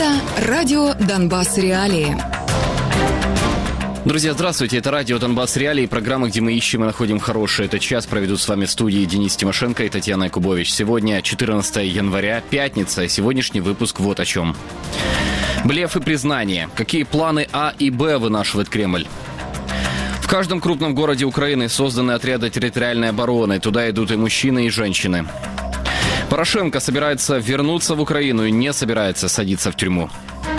Это радио «Донбасс Реалии». Друзья, здравствуйте. Это радио «Донбасс Реалии», программа, где мы ищем и находим хорошее. Этот час проведут с вами в студии Денис Тимошенко и Татьяна Якубович. Сегодня 14 января, пятница. Сегодняшний выпуск вот о чем. Блеф и признание. Какие планы А и Б вынашивает Кремль? В каждом крупном городе Украины созданы отряды территориальной обороны. Туда идут и мужчины, и женщины. Порошенко собирается вернуться в Украину и не собирается садиться в тюрьму.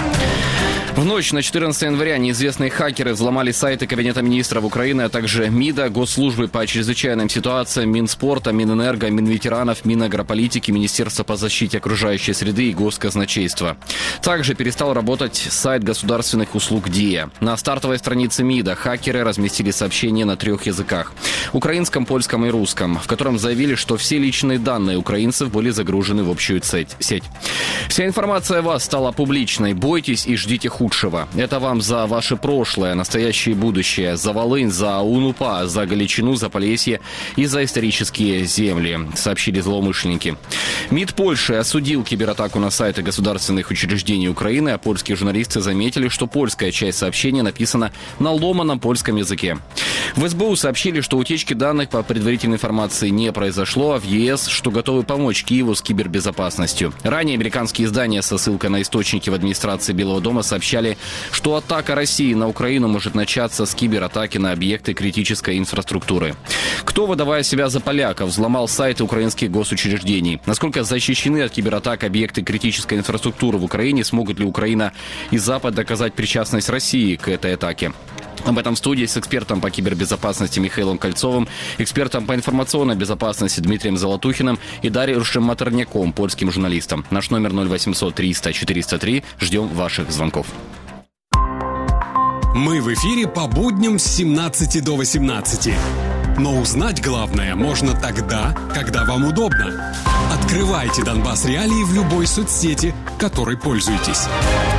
В ночь на 14 января неизвестные хакеры взломали сайты Кабинета министров Украины, а также МИДа, Госслужбы по чрезвычайным ситуациям, Минспорта, Минэнерго, Минветеранов, Минагрополитики, Министерства по защите окружающей среды и Госказначейства. Также перестал работать сайт государственных услуг ДИА. На стартовой странице МИДа хакеры разместили сообщение на 3 языках – украинском, польском и русском, в котором заявили, что все личные данные украинцев были загружены в общую сеть. Вся информация о вас стала публичной. Бойтесь и ждите худшего. Это вам за ваше прошлое, настоящее и будущее, за Волынь, за УНУПА, за Галичину, за Полесье и за исторические земли, сообщили злоумышленники. МИД Польши осудил кибератаку на сайты государственных учреждений Украины, а польские журналисты заметили, что польская часть сообщения написана на ломаном польском языке. В СБУ сообщили, что утечки данных по предварительной информации не произошло, а в ЕС, что готовы помочь Киеву с кибербезопасностью. Ранее американские издания со ссылкой на источники в администрации Белого дома сообщали, что атака России на Украину может начаться с кибератаки на объекты критической инфраструктуры. Кто, выдавая себя за поляков, взломал сайты украинских госучреждений? Насколько защищены от кибератак объекты критической инфраструктуры в Украине? Смогут ли Украина и Запад доказать причастность России к этой атаке? Об этом в студии с экспертом по кибербезопасности Михаилом Кольцовым, экспертом по информационной безопасности Дмитрием Золотухиным и Дариушем Матерняком, польским журналистом. Наш номер 0800 300 403. Ждем ваших звонков. Мы в эфире по будням с 17 до 18. Но узнать главное можно тогда, когда вам удобно. Открывайте «Донбасс Реалии» в любой соцсети, которой пользуетесь.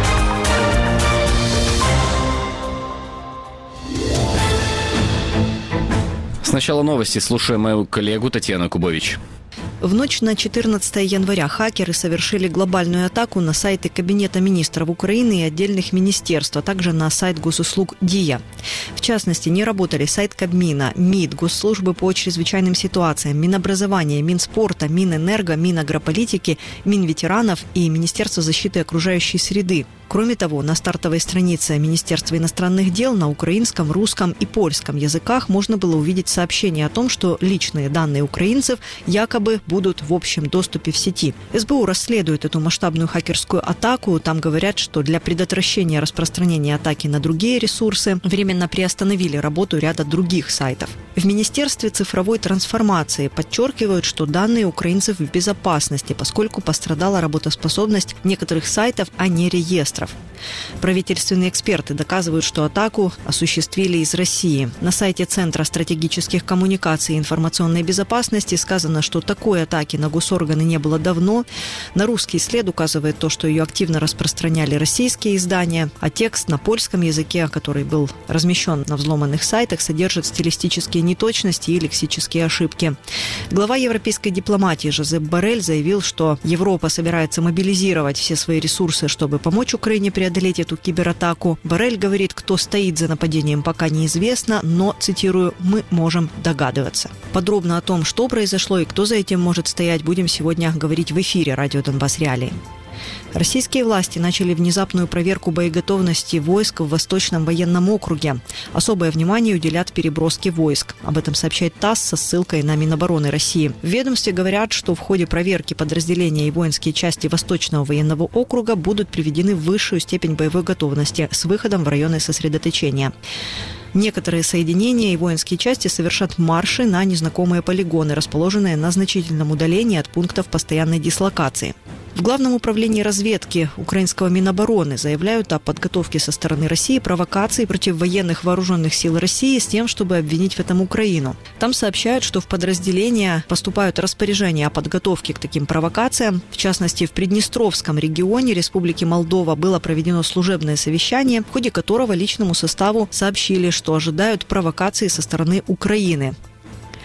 Сначала новости. Слушаем мою коллегу Татьяну Якубович. В ночь на 14 января хакеры совершили глобальную атаку на сайты Кабинета министров Украины и отдельных министерств, а также на сайт госуслуг ДИА. В частности, не работали сайт Кабмина, МИД, Госслужбы по чрезвычайным ситуациям, Минобразования, Минспорта, Минэнерго, Минагрополитики, Минветеранов и Министерство защиты окружающей среды. Кроме того, на стартовой странице Министерства иностранных дел на украинском, русском и польском языках можно было увидеть сообщение о том, что личные данные украинцев якобы будут в общем доступе в сети. СБУ расследует эту масштабную хакерскую атаку. Там говорят, что для предотвращения распространения атаки на другие ресурсы временно приостановили работу ряда других сайтов. В Министерстве цифровой трансформации подчеркивают, что данные украинцев в безопасности, поскольку пострадала работоспособность некоторых сайтов, а не реестров. Правительственные эксперты доказывают, что атаку осуществили из России. На сайте Центра стратегических коммуникаций и информационной безопасности сказано, что такой атаки на госорганы не было давно. На русский след указывает то, что ее активно распространяли российские издания, а текст на польском языке, который был размещен на взломанных сайтах, содержит стилистические неточности и лексические ошибки. Глава европейской дипломатии Жозеп Боррель заявил, что Европа собирается мобилизировать все свои ресурсы, чтобы помочь Украине преодолеть эту кибератаку. Боррель говорит, кто стоит за нападением, пока неизвестно, но, цитирую, «мы можем догадываться». Подробно о том, что произошло и кто за этим может стоять, будем сегодня говорить в эфире радио «Донбасс Реалии». Российские власти начали внезапную проверку боеготовности войск в Восточном военном округе. Особое внимание уделят переброске войск. Об этом сообщает ТАСС со ссылкой на Минобороны России. В ведомстве говорят, что в ходе проверки подразделения и воинские части Восточного военного округа будут приведены в высшую степень боевой готовности с выходом в районы сосредоточения. Некоторые соединения и воинские части совершат марши на незнакомые полигоны, расположенные на значительном удалении от пунктов постоянной дислокации. В Главном управлении разведки украинского Минобороны заявляют о подготовке со стороны России провокаций против военных вооруженных сил России с тем, чтобы обвинить в этом Украину. Там сообщают, что в подразделения поступают распоряжения о подготовке к таким провокациям. В частности, в Приднестровском регионе Республики Молдова было проведено служебное совещание, в ходе которого личному составу сообщили, что ожидают провокации со стороны Украины.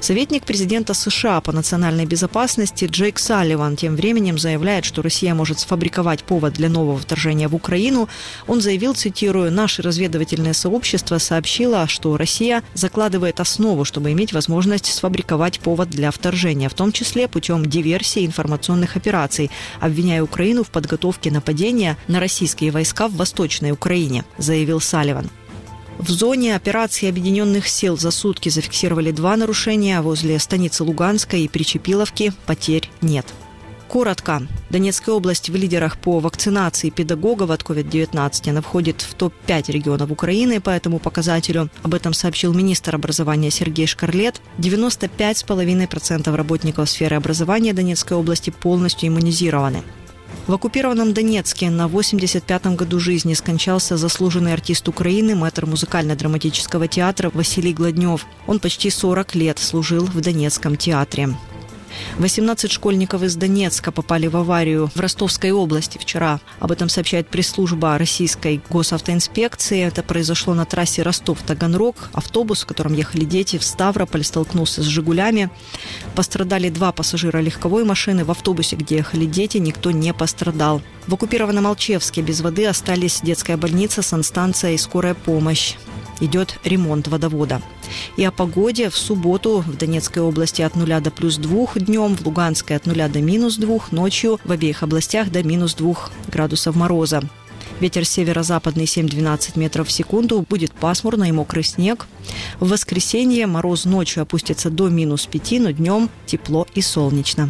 Советник президента США по национальной безопасности Джейк Салливан тем временем заявляет, что Россия может сфабриковать повод для нового вторжения в Украину. Он заявил, цитирую, «Наше разведывательное сообщество сообщило, что Россия закладывает основу, чтобы иметь возможность сфабриковать повод для вторжения, в том числе путем диверсии информационных операций, обвиняя Украину в подготовке нападения на российские войска в Восточной Украине», заявил Салливан. В зоне операции Объединенных сил за сутки зафиксировали 2 нарушения возле станицы Луганской и Причепиловки. Потерь нет. Коротко. Донецкая область в лидерах по вакцинации педагогов от COVID-19. Она входит в топ-5 регионов Украины по этому показателю. Об этом сообщил министр образования Сергей Шкарлет. 95,5% работников сферы образования Донецкой области полностью иммунизированы. В оккупированном Донецке на 85-м году жизни скончался заслуженный артист Украины, мэтр музыкально-драматического театра Василий Гладнев. Он почти 40 лет служил в Донецком театре. 18 школьников из Донецка попали в аварию в Ростовской области вчера. Об этом сообщает пресс-служба российской госавтоинспекции. Это произошло на трассе Ростов-Таганрог. Автобус, в котором ехали дети, в Ставрополь столкнулся с «Жигулями». Пострадали 2 пассажира легковой машины. В автобусе, где ехали дети, никто не пострадал. В оккупированном Алчевске без воды остались детская больница, санстанция и скорая помощь. Идет ремонт водовода. И о погоде. В субботу в Донецкой области от 0 до +2 днем, в Луганской от 0 до -2, ночью в обеих областях до -2 градусов мороза. Ветер северо-западный 7-12 метров в секунду, будет пасмурно и мокрый снег. В воскресенье мороз ночью опустится до -5, но днем тепло и солнечно.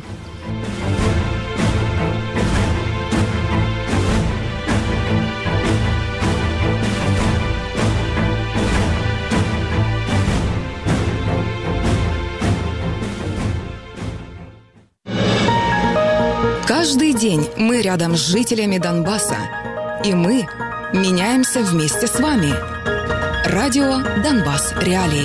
Каждый день мы рядом с жителями Донбасса. И мы меняемся вместе с вами. Радио «Донбасс. Реалии».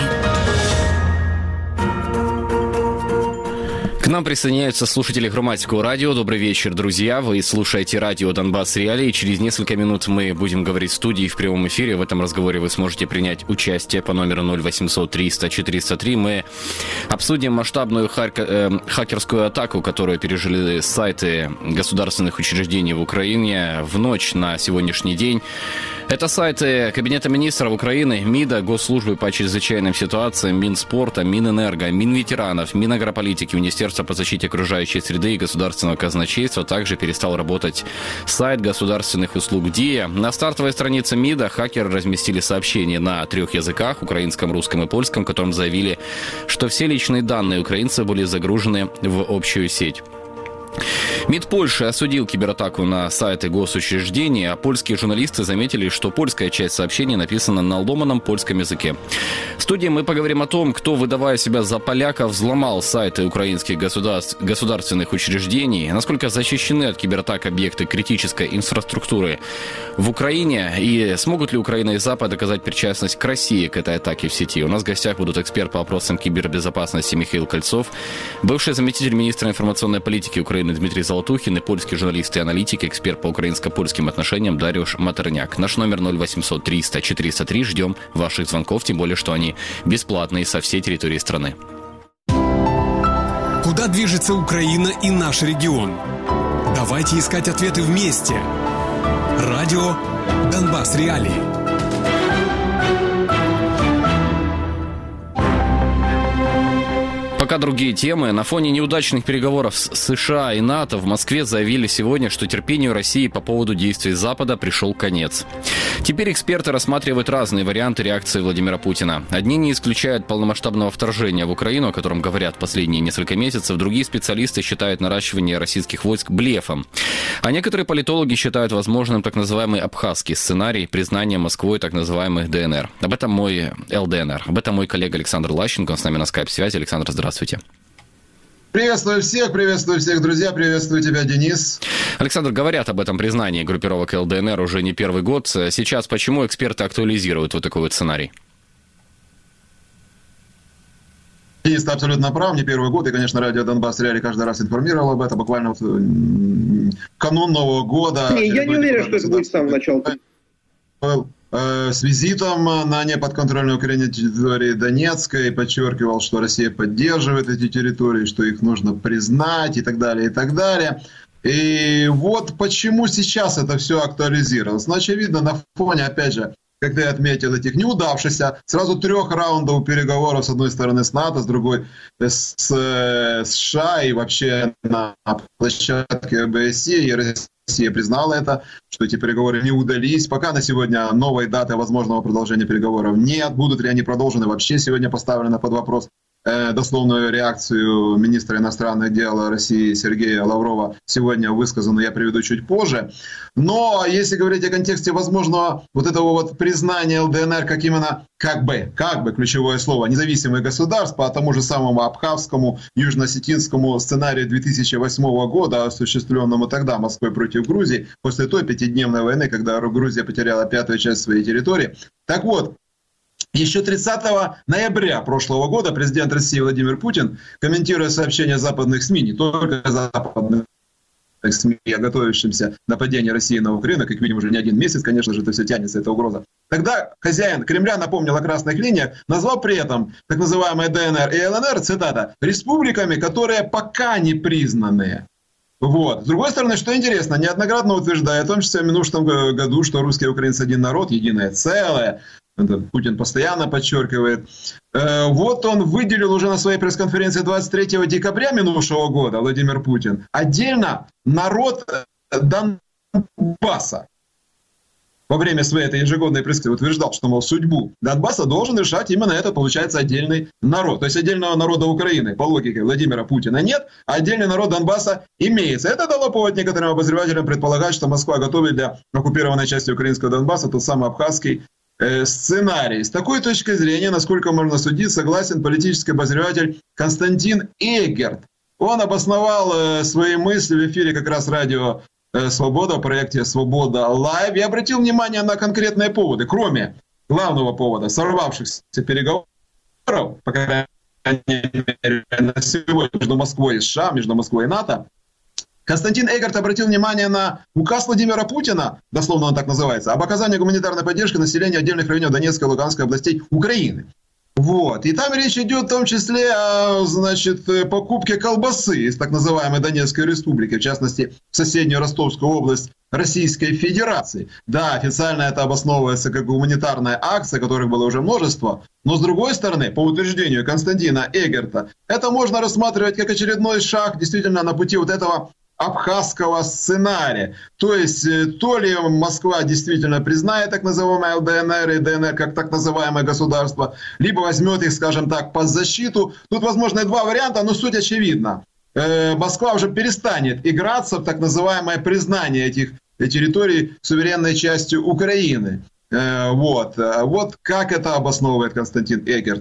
К нам присоединяются слушатели Громадского радио. Добрый вечер, друзья. Вы слушаете радио «Донбасс. Реалии». Через несколько минут мы будем говорить в студии в прямом эфире. В этом разговоре вы сможете принять участие по номеру 0800 300 403. Мы обсудим масштабную хакерскую атаку, которую пережили сайты государственных учреждений в Украине в ночь на сегодняшний день. Это сайты Кабинета министров Украины, МИДа, Госслужбы по чрезвычайным ситуациям, Минспорта, Минэнерго, Минветеранов, Минагрополитики, Министерства по защите окружающей среды и Государственного казначейства. Также перестал работать сайт государственных услуг ДИА. На стартовой странице МИДа хакеры разместили сообщение на 3 языках, украинском, русском и польском, в котором заявили, что все личные данные украинцев были загружены в общую сеть. МИД Польши осудил кибератаку на сайты госучреждений, а польские журналисты заметили, что польская часть сообщения написана на ломаном польском языке. В студии мы поговорим о том, кто, выдавая себя за поляка, взломал сайты украинских государственных учреждений, насколько защищены от кибератак объекты критической инфраструктуры в Украине, и смогут ли Украина и Запад доказать причастность к России к этой атаке в сети. У нас в гостях будут эксперт по вопросам кибербезопасности Михаил Кольцов, бывший заместитель министра информационной политики Украины Дмитрий Золотухин и польский журналист и аналитик, эксперт по украинско-польским отношениям Дариуш Матерняк. Наш номер 0800 300 403. Ждем ваших звонков, тем более, что они бесплатные со всей территории страны. Куда движется Украина и наш регион? Давайте искать ответы вместе. Радио «Донбасс. Реалии». Пока другие темы. На фоне неудачных переговоров с США и НАТО в Москве заявили сегодня, что терпению России по поводу действий Запада пришел конец. Теперь эксперты рассматривают разные варианты реакции Владимира Путина. Одни не исключают полномасштабного вторжения в Украину, о котором говорят последние несколько месяцев. Другие специалисты считают наращивание российских войск блефом. А некоторые политологи считают возможным так называемый абхазский сценарий признания Москвой так называемых ДНР. Об этом мой ЛДНР. Об этом мой коллега Александр Лащенко. Он с нами на скайп-связи. Александр, здравствуйте. Приветствую всех, друзья, приветствую тебя, Денис. Александр, говорят об этом признании группировок ЛДНР уже не первый год. Сейчас почему эксперты актуализируют вот такой вот сценарий? Денис, ты абсолютно прав, не первый год, и, конечно, радио «Донбасс. Реалии» каждый раз информировал об этом, буквально вот канун Нового года. Я не уверен, что это будет с самого начала. с визитом на неподконтрольной Украине территории Донецкой, подчеркивал, что Россия поддерживает эти территории, что их нужно признать и так далее, и так далее. И вот почему сейчас это все актуализировалось. Ну, очевидно, на фоне, опять же, как ты отметил, этих неудавшихся сразу 3 раундов переговоров, с одной стороны с НАТО, с другой с США и вообще на площадке ОБСЕ, и Россия признала это, что эти переговоры не удались. Пока на сегодня новой даты возможного продолжения переговоров нет. Будут ли они продолжены, вообще сегодня поставлено под вопрос. Дословную реакцию министра иностранных дел России Сергея Лаврова сегодня высказанную я приведу чуть позже. Но если говорить о контексте возможного вот этого вот признания ЛДНР как именно, как бы ключевое слово, независимых государств по тому же самому абхазскому, южно-осетинскому сценарию 2008 года, осуществленному тогда Москвой против Грузии, после той 5-дневной войны, когда Грузия потеряла 5-ю часть своей территории. Так вот, еще 30 ноября прошлого года президент России Владимир Путин, комментируя сообщения западных СМИ, не только западных СМИ о готовящемся нападении России на Украину, как видим, уже не один месяц, конечно же, это все тянется, эта угроза. Тогда хозяин Кремля напомнил о красных линиях, назвал при этом так называемые ДНР и ЛНР, цитата, республиками, которые пока не признанные. Вот. С другой стороны, что интересно, неоднократно утверждая, в том числе в минувшем году, что русские и украинцы один народ, единое целое, это Путин постоянно подчеркивает. Вот он выделил уже на своей пресс-конференции 23 декабря минувшего года, Владимир Путин, отдельно народ Донбасса. Во время своей этой ежегодной пресс-конференции утверждал, что, мол, судьбу Донбасса должен решать именно этот, получается, отдельный народ. То есть отдельного народа Украины, по логике Владимира Путина, нет, а отдельный народ Донбасса имеется. Это дало повод некоторым обозревателям предполагать, что Москва готовит для оккупированной части украинского Донбасса тот самый абхазский сценарий. С такой точки зрения, насколько можно судить, согласен политический обозреватель Константин Эгерт. Он обосновал свои мысли в эфире как раз радио «Свобода», в проекте «Свобода Лайв», и обратил внимание на конкретные поводы, кроме главного повода сорвавшихся переговоров, по крайней мере, на сегодня между Москвой и США, между Москвой и НАТО. Константин Эгерт обратил внимание на указ Владимира Путина, дословно он так называется, об оказании гуманитарной поддержки населению отдельных районов Донецкой и Луганской областей Украины. Вот. И там речь идет в том числе о, значит, покупке колбасы из так называемой Донецкой республики, в частности, в соседнюю Ростовскую область Российской Федерации. Да, официально это обосновывается как гуманитарная акция, которых было уже множество, но с другой стороны, по утверждению Константина Эгерта, это можно рассматривать как очередной шаг действительно на пути вот этого абхазского сценария. То есть, то ли Москва действительно признает так называемые ЛДНР и ДНР как так называемое государство, либо возьмет их, скажем так, под защиту. Тут, возможно, два варианта, но суть очевидна. Москва уже перестанет играться в так называемое признание этих территорий суверенной частью Украины. Вот. Вот как это обосновывает Константин Эгерт?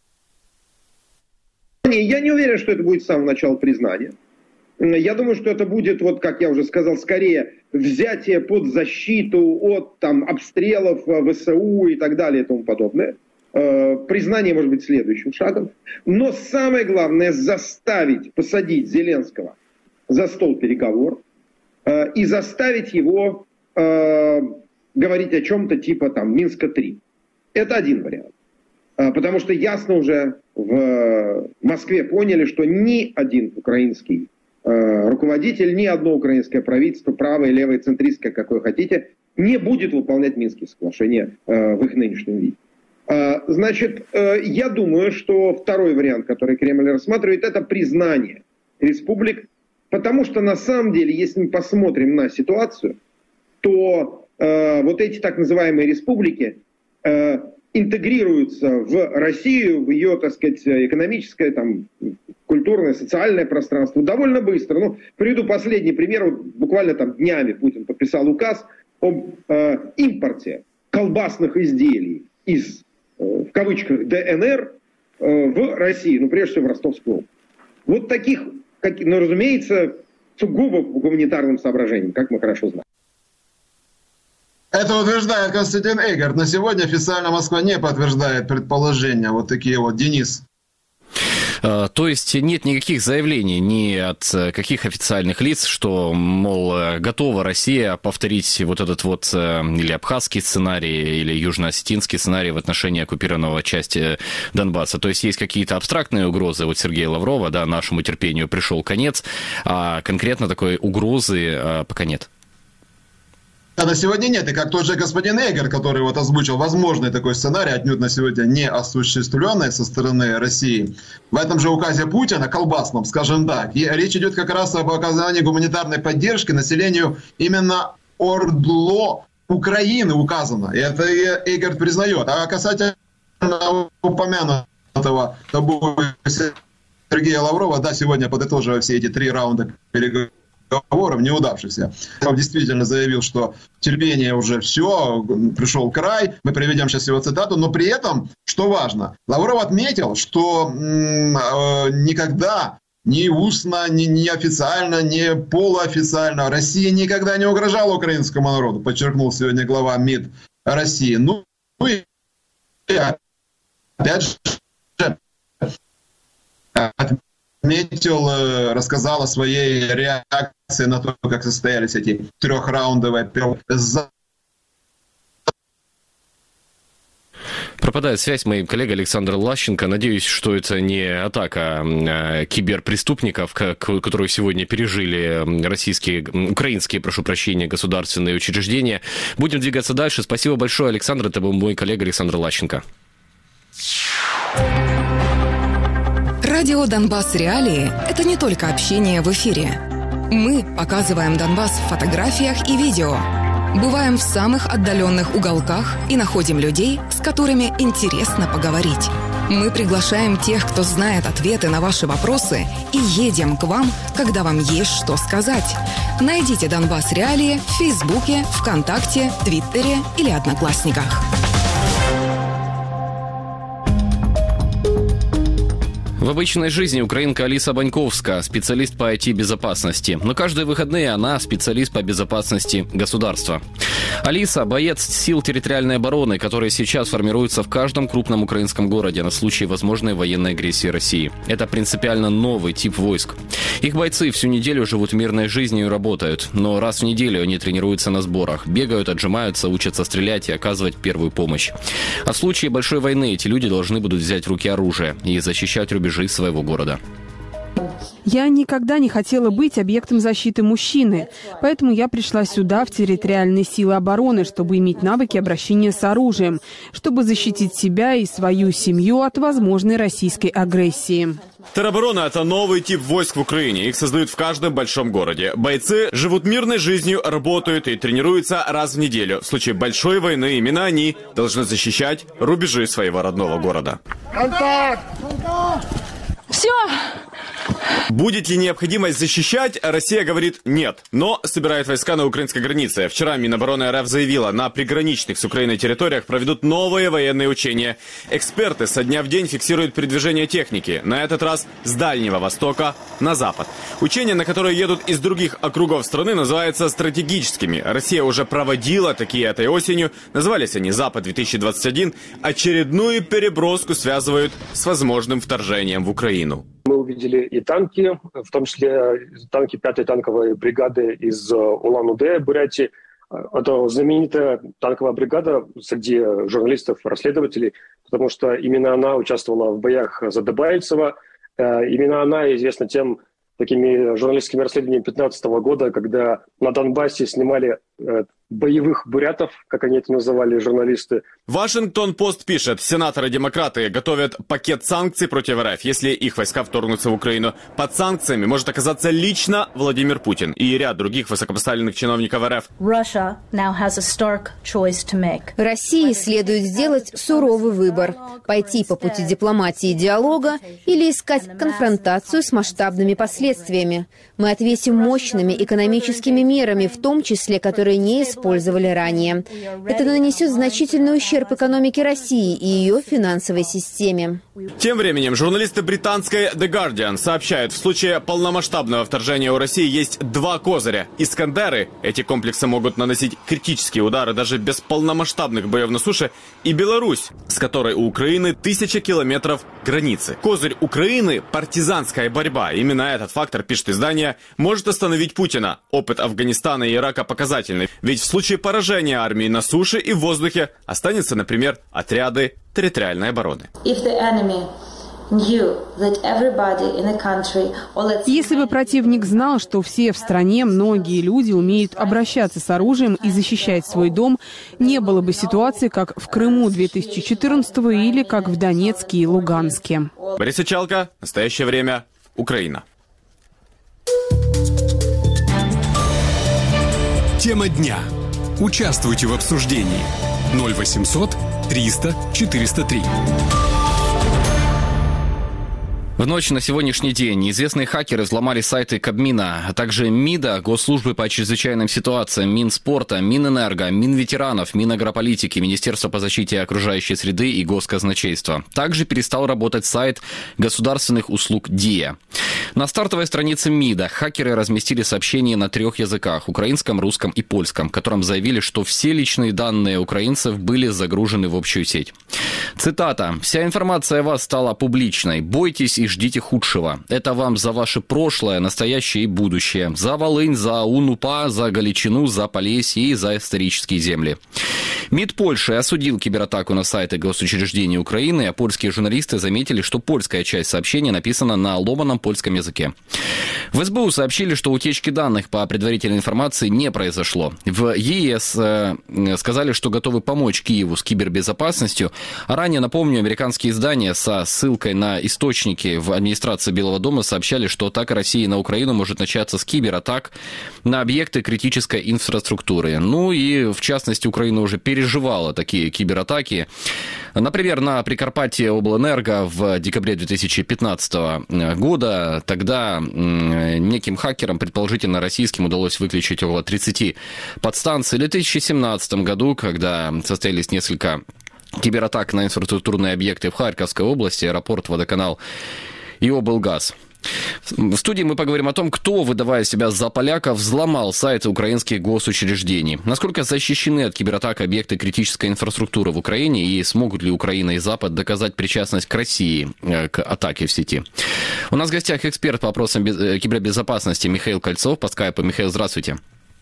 Я не уверен, что это будет с самого начала признания. Я думаю, что это будет, вот как я уже сказал, скорее взятие под защиту от там, обстрелов ВСУ и так далее и тому подобное. Признание может быть следующим шагом. Но самое главное заставить, посадить Зеленского за стол переговоров и заставить его говорить о чем-то типа там Минска-3. Это один вариант. Потому что ясно уже в Москве поняли, что ни один украинский руководитель, ни одно украинское правительство, правое, левое, центристское, какое хотите, не будет выполнять Минские соглашения в их нынешнем виде. Значит, я думаю, что второй вариант, который Кремль рассматривает, это признание республик, потому что на самом деле, если мы посмотрим на ситуацию, то вот эти так называемые республики интегрируются в Россию, в ее, так сказать, экономическое, там, культурное, социальное пространство довольно быстро. Ну, приведу последний пример. Вот буквально там днями Путин подписал указ об импорте колбасных изделий из, в кавычках, ДНР в Россию, ну, прежде всего в Ростовскую область. Вот таких, ну, разумеется, сугубо по гуманитарным соображениям, как мы хорошо знаем. Это утверждает Константин Эгерт. На сегодня официально Москва не подтверждает предположения вот такие вот. Денис. То есть нет никаких заявлений ни от каких официальных лиц, что, мол, готова Россия повторить вот этот вот или абхазский сценарий, или южно-осетинский сценарий в отношении оккупированного части Донбасса. То есть есть какие-то абстрактные угрозы. Вот Сергея Лаврова, да, нашему терпению пришел конец, а конкретно такой угрозы пока нет. На сегодня нет. И как тот же господин Эгер, который вот озвучил возможный такой сценарий, отнюдь на сегодня не осуществленный со стороны России, в этом же указе Путина, колбасном, скажем так, и речь идет как раз об оказании гуманитарной поддержки населению именно ОРДЛО Украины указано. И это Эгер признает. А касательно упомянутого Сергея Лаврова, да, сегодня подытоживая все эти 3 раунда переговоров неудавшихся. Он действительно заявил, что терпение уже все, пришел край. Мы приведем сейчас его цитату. Но при этом, что важно, Лавров отметил, что никогда ни устно, ни официально, ни полуофициально Россия никогда не угрожала украинскому народу, подчеркнул сегодня глава МИД России. Ну и опять же отметил, рассказал о своей реакции на то, как состоялись эти 3-раундовые переговоры. Пропадает связь, мой коллега Александр Лащенко. Надеюсь, что это не атака киберпреступников, которую сегодня пережили украинские, прошу прощения, государственные учреждения. Будем двигаться дальше. Спасибо большое, Александр. Это был мой коллега Александр Лащенко. Радио «Донбасс Реалии» — это не только общение в эфире. Мы показываем Донбасс в фотографиях и видео. Бываем в самых отдаленных уголках и находим людей, с которыми интересно поговорить. Мы приглашаем тех, кто знает ответы на ваши вопросы, и едем к вам, когда вам есть что сказать. Найдите «Донбасс Реалии» в Фейсбуке, ВКонтакте, Твиттере или Одноклассниках. В обычной жизни украинка Алиса Баньковская, специалист по IT-безопасности. Но каждые выходные она специалист по безопасности государства. Алиса – боец сил территориальной обороны, которые сейчас формируются в каждом крупном украинском городе на случай возможной военной агрессии России. Это принципиально новый тип войск. Их бойцы всю неделю живут мирной жизнью и работают. Но раз в неделю они тренируются на сборах, бегают, отжимаются, учатся стрелять и оказывать первую помощь. А в случае большой войны эти люди должны будут взять в руки оружие и защищать рубежи своего города. Я никогда не хотела быть объектом защиты мужчины, поэтому я пришла сюда, в территориальные силы обороны, чтобы иметь навыки обращения с оружием, чтобы защитить себя и свою семью от возможной российской агрессии. Тероборона – это новый тип войск в Украине. Их создают в каждом большом городе. Бойцы живут мирной жизнью, работают и тренируются раз в неделю. В случае большой войны именно они должны защищать рубежи своего родного города. Контакт! Все! Будет ли необходимость защищать, Россия говорит нет, но собирает войска на украинской границе. Вчера Минобороны РФ заявила, на приграничных с Украиной территориях проведут новые военные учения. Эксперты со дня в день фиксируют передвижение техники, на этот раз с Дальнего Востока на Запад. Учения, на которые едут из других округов страны, называются стратегическими. Россия уже проводила такие этой осенью, назывались они «Запад-2021», очередную переброску связывают с возможным вторжением в Украину. Мы увидели и танки, в том числе танки 5-й танковой бригады из Улан-Удэ, Бурятии. Это знаменитая танковая бригада среди журналистов, расследователей, потому что именно она участвовала в боях за Дебальцево. Именно она известна тем такими журналистскими расследованиями 2015 года, когда на Донбассе снимали боевых бурятов, как они это называли журналисты. Вашингтон-Пост пишет, сенаторы-демократы готовят пакет санкций против РФ, если их войска вторгнутся в Украину. Под санкциями может оказаться лично Владимир Путин и ряд других высокопоставленных чиновников РФ. России следует сделать суровый выбор – пойти по пути дипломатии и диалога или искать конфронтацию с масштабными последствиями. Мы ответим мощными экономическими мерами, в том числе, которые которые не использовали ранее. Это нанесет значительный ущерб экономике России и ее финансовой системе. Тем временем журналисты британской The Guardian сообщают, в случае полномасштабного вторжения у России есть два козыря. Искандеры, эти комплексы могут наносить критические удары даже без полномасштабных боев на суше, и Беларусь, с которой у Украины 1000 километров границы. Козырь Украины – партизанская борьба. Именно этот фактор, пишет издание, может остановить Путина. Опыт Афганистана и Ирака показательный. Ведь в случае поражения армии на суше и в воздухе останется, например, отряды территориальной обороны. Если бы противник знал, что все в стране, многие люди умеют обращаться с оружием и защищать свой дом, не было бы ситуации, как в Крыму 2014-го или как в Донецке и Луганске. Борис Ичалко, настоящее время, Украина. Тема дня. Участвуйте в обсуждении. 0800 300 403. В ночь на сегодняшний день неизвестные хакеры взломали сайты Кабмина, а также МИДа, Госслужбы по чрезвычайным ситуациям, Минспорта, Минэнерго, Минветеранов, Минагрополитики, Министерства по защите окружающей среды и Госказначейства. Также перестал работать сайт государственных услуг ДИА. На стартовой странице МИДа хакеры разместили сообщение на 3 языках – украинском, русском и польском, в котором заявили, что все личные данные украинцев были загружены в общую сеть. Цитата. «Вся информация о вас стала публичной. Бойтесь и ждите худшего. Это вам за ваше прошлое, настоящее и будущее. За Волынь, за УНУПА, за Галичину, за Полесье и за исторические земли». МИД Польши осудил кибератаку на сайты госучреждений Украины, а польские журналисты заметили, что польская часть сообщения написана на ломаном польском языке. В СБУ сообщили, что утечки данных по предварительной информации не произошло. В ЕС сказали, что готовы помочь Киеву с кибербезопасностью. А ранее, напомню, американские издания со ссылкой на источники в администрации Белого дома сообщали, что атака России на Украину может начаться с кибератак на объекты критической инфраструктуры. Ну и, в частности, Украина уже переживала такие кибератаки. Например, на Прикарпатье облэнерго в декабре 2015 года. Тогда неким хакерам, предположительно российским, удалось выключить около 30 подстанций. В 2017 году, когда состоялись несколько кибератак на инфраструктурные объекты в Харьковской области, аэропорт, водоканал и облгаз. В студии мы поговорим о том, кто, выдавая себя за поляков, взломал сайты украинских госучреждений. Насколько защищены от кибератак объекты критической инфраструктуры в Украине и смогут ли Украина и Запад доказать причастность к России к атаке в сети. У нас в гостях эксперт по вопросам кибербезопасности Михаил Кольцов по скайпу. Михаил, здравствуйте.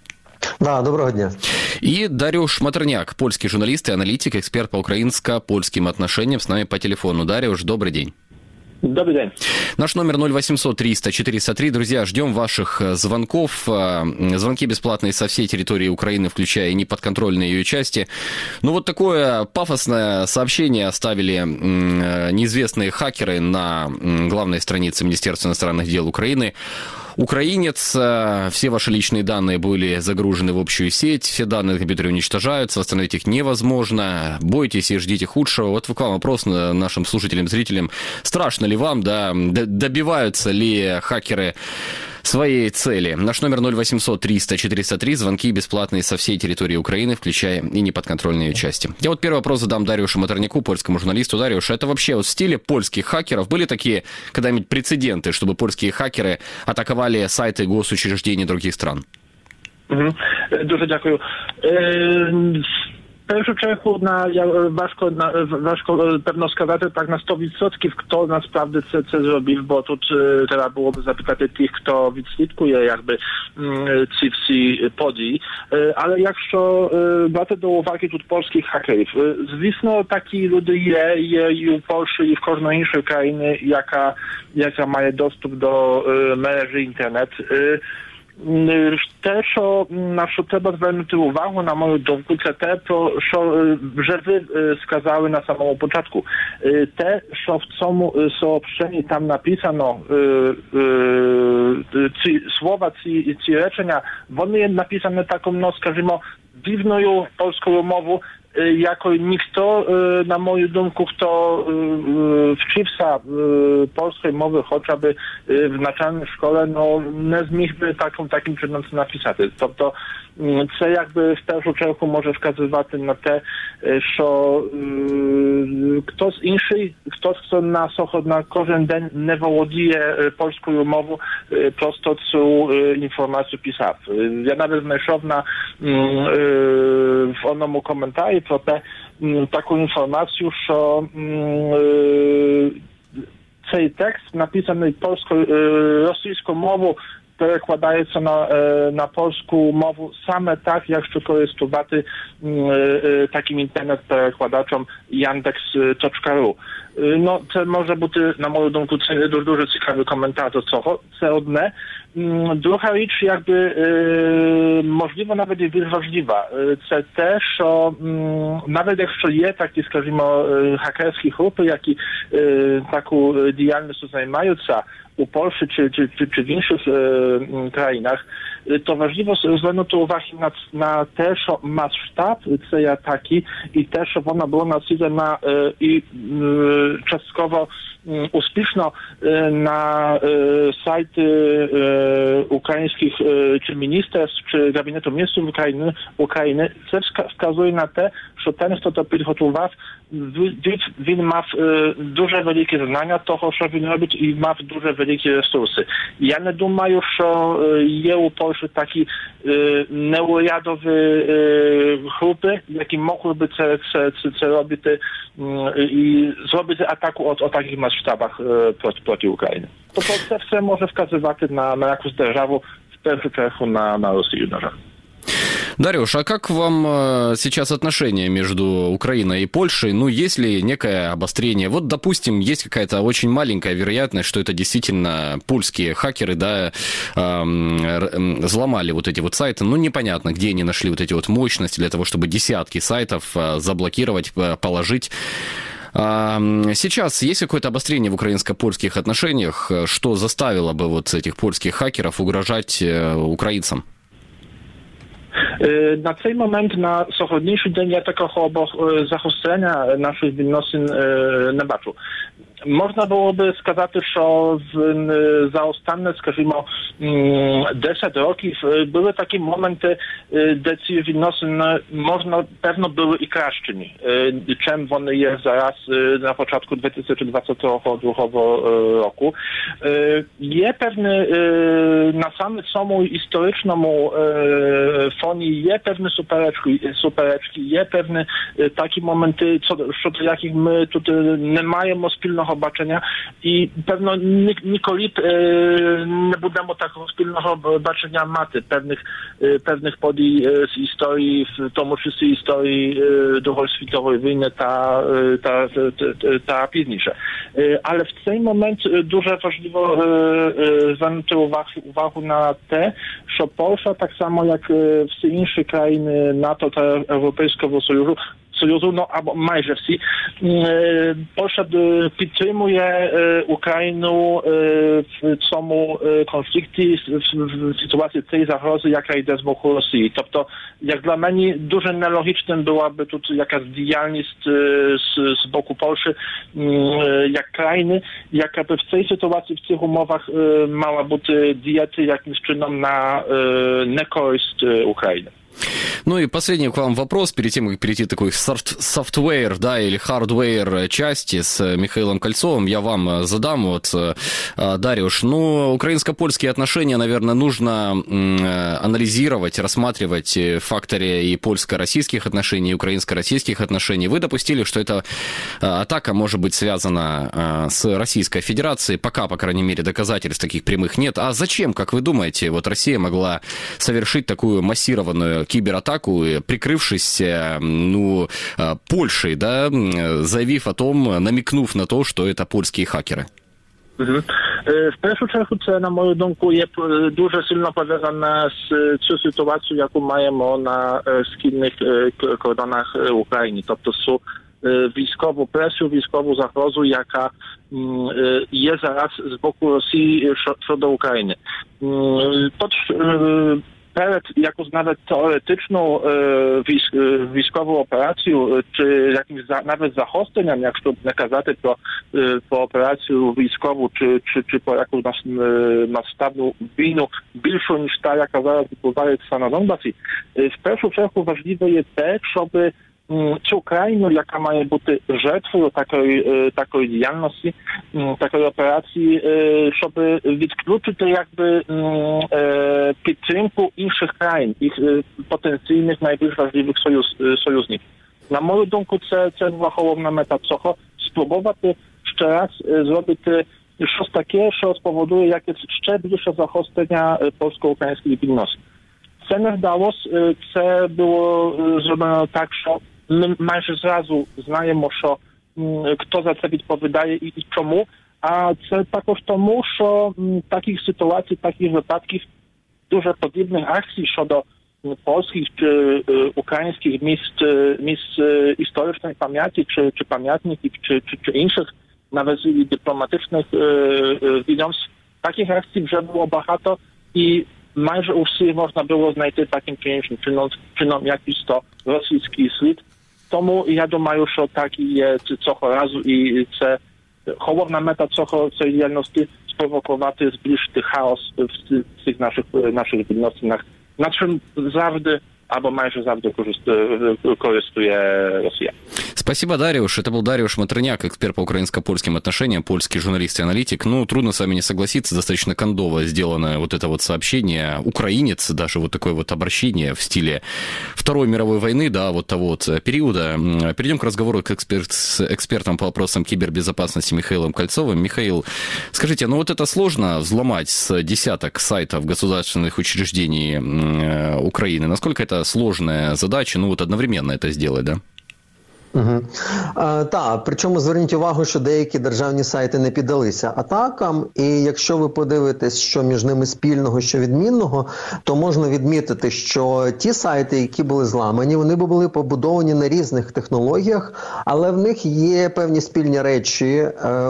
Да, доброго дня. И Дариуш Матерняк, польский журналист и аналитик, эксперт по украинско-польским отношениям, с нами по телефону. Дариуш, добрый день. Добрый день. Наш номер 0800 300 403. Друзья, ждем ваших звонков. Звонки бесплатные со всей территории Украины, включая и неподконтрольные ее части. Ну, вот такое пафосное сообщение оставили неизвестные хакеры на главной странице Министерства иностранных дел Украины. Украинец, все ваши личные данные были загружены в общую сеть, все данные на компьютере уничтожаются, восстановить их невозможно, бойтесь и ждите худшего. Вот к вам вопрос нашим слушателям, зрителям. Страшно ли вам, да, добиваются ли хакеры своей цели? Наш номер 0800 300 403, звонки бесплатные со всей территории Украины, включая и неподконтрольные ее части. Я вот первый вопрос задам Дариушу Матерняку, польскому журналисту. Дариуш, это вообще вот в стиле польских хакеров были такие когда-нибудь прецеденты, чтобы польские хакеры атаковали сайты госучреждений других стран? Дуже дякую. W першу чергу важко певно сказати так на 100%, хто насправді це зробив, бо тут треба було б запитати тих, хто відслідкує якби ці всі події. Але якщо брати до уваги тут польських хакерів, звісно, такі люди є і у Польщі, і в кожної іншої країни, яка має доступ до мережі інтернет. Те, на що треба звернути увагу, на мою думку, це те, про що вже ви сказали на самому початку. Те, що в цьому сообщенні там написано, ці слова, ці речення, вони написані такою, скажімо, дивною польською мовою, jako ніхто, на мою думку, хто вчився польської мови хоча б в навчальній школі, не зміг би таким чином це написати. Тобто це якби в першу чергу може вказувати на те, що хтось інший, хтось, хто на кожен день не володіє польською мовою, просто цю інформацію писав. Я навіть знайшов в одному коментарі про те таку інформацію, що цей текст написаний російською мовою перекладається на польську мову саме так, якщо користувати таким інтернет-перекладачем Yandex.ru. Це може бути, на мою думку, це дуже цікавий коментар до цього. Це одне. Друга річ, якби, можливо, навіть і більш важлива. Це те, що навіть якщо є такі, скажімо, хакерські групи, які таку діяльністю займаються у Польщі чи в інших країнах, то важливо звернути увагу на те, що масштаб цієї атаки і те, що вона була націлена і частково успішно на сайти українських чи міністерств, чи Кабінету міністрів України, це вказує на те, що ten, хто то підготував, він мав дуже великі знання того, що він робить, і мав дуже великі ресурси. Я не думаю, що є у Польщі такі неурядові групи, які mogłyby це робити і зробити атаку o takich масштабах проти України. Тобто це все може вказувати на якусь державу, в першу чергу на Росію, на жаль. Дарюш, а как вам сейчас отношения между Украиной и Польшей? Есть ли некое обострение? Вот, допустим, есть какая-то очень маленькая вероятность, что это действительно польские хакеры, взломали вот эти вот сайты. Непонятно, где они нашли вот эти вот мощности для того, чтобы десятки сайтов заблокировать, положить. Сейчас есть какое-то обострение в украинско-польских отношениях, что заставило бы вот этих польских хакеров угрожать украинцам? Na ten moment, na сьогоднішній день, я такого загострення наших відносин не бачу. Можна було би сказати, що за останні, скажімо, 10 років були такі моменти, де ці відносини, певно, були і кращими, чим вони є зараз на початку 2022 року. Є певне, на саме цьому історичному фоні є певні суперечки, є певні такі моменти, щодо яких ми тут не маємо спільного бачення і, певно, ніколи не будемо такого спільного бачення мати певних подій з історії, в тому числі історії Другої світової війни та пізніше. Але в цей момент дуже важливо звернути увагу на те, що Польща, так само як всі інші країни НАТО та Європейського Союзу, або майже всі, Польща підтримує Україну в цьому конфлікті, в ситуації цієї загрози, яка йде з боку Росії. Тобто, як для мене, дуже нелогічним byłaby тут якась діяльність з боку Польщі, як країни, яка by w tej sytuacji, w tych umowach mała бути діяти якимось чином на некористь України. И последний к вам вопрос, перед тем, как перейти к такой софтвейр, или хардвейр части с Михаилом Кольцовым, я вам задам, Дарюш, украинско-польские отношения, наверное, нужно анализировать, рассматривать в факторе и польско-российских отношений, и украинско-российских отношений. Вы допустили, что эта атака может быть связана с Российской Федерацией, пока, по крайней мере, доказательств таких прямых нет. А зачем, как вы думаете, Россия могла совершить такую массированную кибератаку, прикрывшись Польшей, заявив о том, намекнув на то, что это польские хакеры? В першу чергу це, на мою думку, є дуже сильно пов'язане з цю ситуацію, яку маємо на східних кордонах України. Тобто цю військову пресію, військову загрозу, яка є зараз з боку Росії щодо України. перед якусь навіть теоретичну військову операцію, чи якимось навіть загостренням, якщо не казати про операцію військову, чи про якусь масштабну війну, більшу, ніж та, яка зараз відбувається на Донбасі. В першу чергу важливе є те, щоб цю країну, яка має бути жертвою такої діяльності, такої операції, щоб відключити якби підтримку інших країн, їх потенційних найбільш важливих союзників. На мою думку, це була головна мета цього, спробувати ще раз зробити щось таке, що спowoduje якесь ще більше загострення polsko-українських відносин. Це не вдалося, це було зроблено так, що ми майже зразу знаємо, що хто за це відповідає і чому, а це також тому, що таких ситуацій, таких випадків, дуже подібних акцій щодо polskich czy ukraińskich miejsc historycznej pamięci, czy pamiętników, czy innych, nawet dyplomatycznych widowisk. Takich akcji вже було багато, і майже у всіх можна було знайти таким чином якийсь то російський слід. Тому я думаю, що так і є цього разу, і це головна мета цієї діяльності – спровокувати, збільшити хаос в цих наших відносинах, на чим завжди або майже завжди користує Росія. Спасибо, Дариуш. Это был Дариуш Матерняк, эксперт по украинско-польским отношениям, польский журналист и аналитик. Ну, трудно с вами не согласиться, достаточно кондово сделано вот это вот сообщение. Украинец, даже вот такое вот обращение в стиле Второй мировой войны, да, вот того вот периода. Перейдем к разговору с экспертом по вопросам кибербезопасности Михаилом Кольцовым. Михаил, скажите, ну вот это сложно взломать с десяток сайтов государственных учреждений Украины? Насколько это сложная задача, ну вот одновременно это сделать, да? Угу. Так, причому зверніть увагу, що деякі державні сайти не піддалися атакам, і якщо ви подивитесь, що між ними спільного, що відмінного, то можна відмітити, що ті сайти, які були зламані, вони були побудовані на різних технологіях, але в них є певні спільні речі,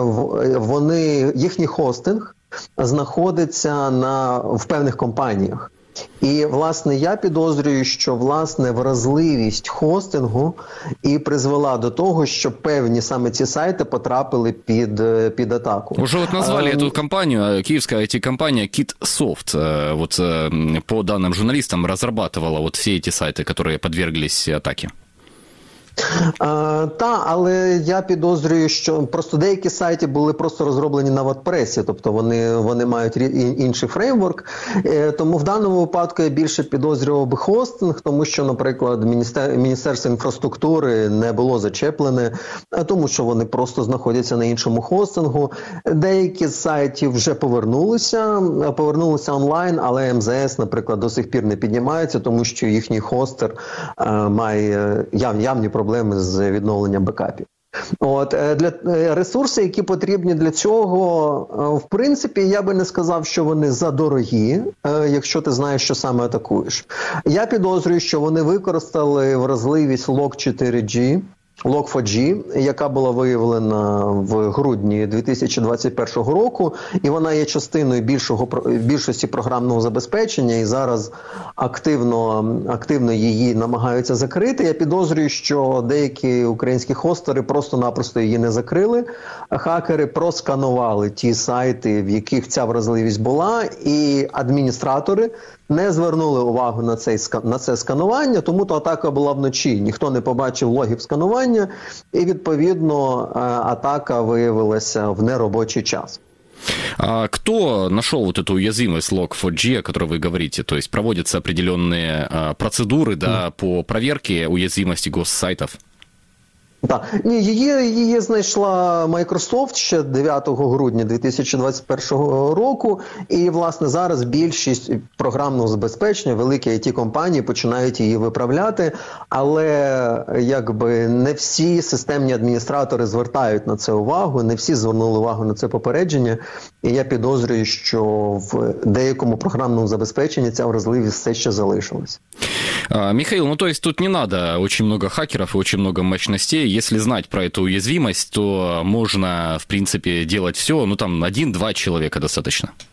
їхній хостинг знаходиться в певних компаніях. І, власне, я підозрюю, що, власне, вразливість хостингу і призвела до того, що певні саме ці сайти потрапили під атаку. Уже вот назвали эту компанию, киевская IT-компания KitSoft, вот по данным журналистам, разрабатывала вот все эти сайты, которые подверглись атаке. Але я підозрюю, що просто деякі сайти були просто розроблені на WordPress, тобто вони мають інший фреймворк, тому в даному випадку я більше підозрював би хостинг, тому що, наприклад, Міністерство інфраструктури не було зачеплене, тому що вони просто знаходяться на іншому хостингу. Деякі з сайтів вже повернулися онлайн, але МЗС, наприклад, до сих пір не піднімається, тому що їхній хостер має явні проблеми з відновленням бекапів. Для ресурси, які потрібні для цього, в принципі, я би не сказав, що вони задорогі, якщо ти знаєш, що саме атакуєш. Я підозрюю, що вони використали вразливість Log4j, Log4j, яка була виявлена в грудні 2021 року, і вона є частиною більшості програмного забезпечення, і зараз активно її намагаються закрити. Я підозрюю, що деякі українські хостери просто-напросто її не закрили. Хакери просканували ті сайти, в яких ця вразливість була, і адміністратори не звернули увагу на це сканування, тому то атака була вночі. Ніхто не побачив логів сканування, і, відповідно, атака виявилася в неробочий час. А кто нашел вот эту уязвимость Log4j, о которой вы говорите? То есть проводятся определенные процедуры, да, по проверке уязвимости госсайтов? Так, ні, її знайшла Microsoft ще 9 грудня 2021 року, і, власне, зараз більшість програмного забезпечення, великі IT-компанії починають її виправляти, але, якби, не всі системні адміністратори звертають на це увагу, не всі звернули увагу на це попередження, і я підозрюю, що в деякому програмному забезпеченні ця вразливість все ще залишилась. Михаил, ну то есть тут не надо очень много хакеров и очень много мощностей. Если знать про эту уязвимость, то можно, в принципе, делать все. Ну там 1-2 человека достаточно.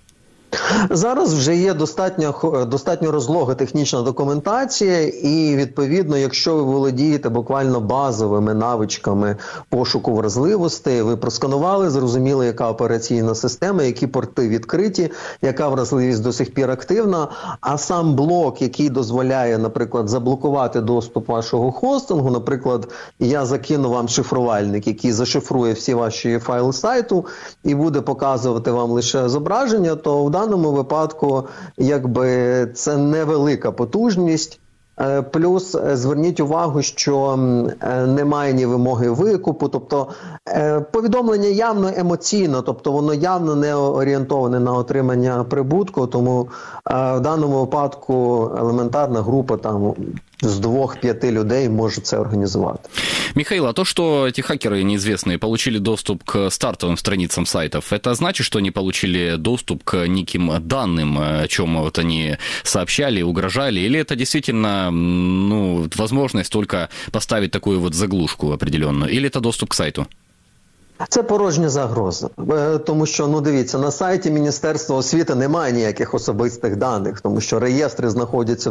Зараз вже є достатньо розлога технічна документація, і відповідно, якщо ви володієте буквально базовими навичками пошуку вразливостей, ви просканували, зрозуміли, яка операційна система, які порти відкриті, яка вразливість до сих пір активна, а сам блок, який дозволяє, наприклад, заблокувати доступ вашого хостингу, наприклад, я закину вам шифрувальник, який зашифрує всі ваші файли сайту і буде показувати вам лише зображення, то в даному випадку якби це невелика потужність. Плюс зверніть увагу, що немає ні вимоги викупу, тобто повідомлення явно емоційно, тобто воно явно не орієнтоване на отримання прибутку, тому в даному випадку елементарна група там с 2-5 людей может это организовать. Михаил, а то, что эти хакеры неизвестные получили доступ к стартовым страницам сайтов, это значит, что они получили доступ к неким данным, о чем вот они сообщали, угрожали, или это действительно возможность только поставить такую вот заглушку определенную, или это доступ к сайту? Це порожня загроза, тому що, дивіться, на сайті Міністерства освіти немає ніяких особистих даних, тому що реєстри знаходяться в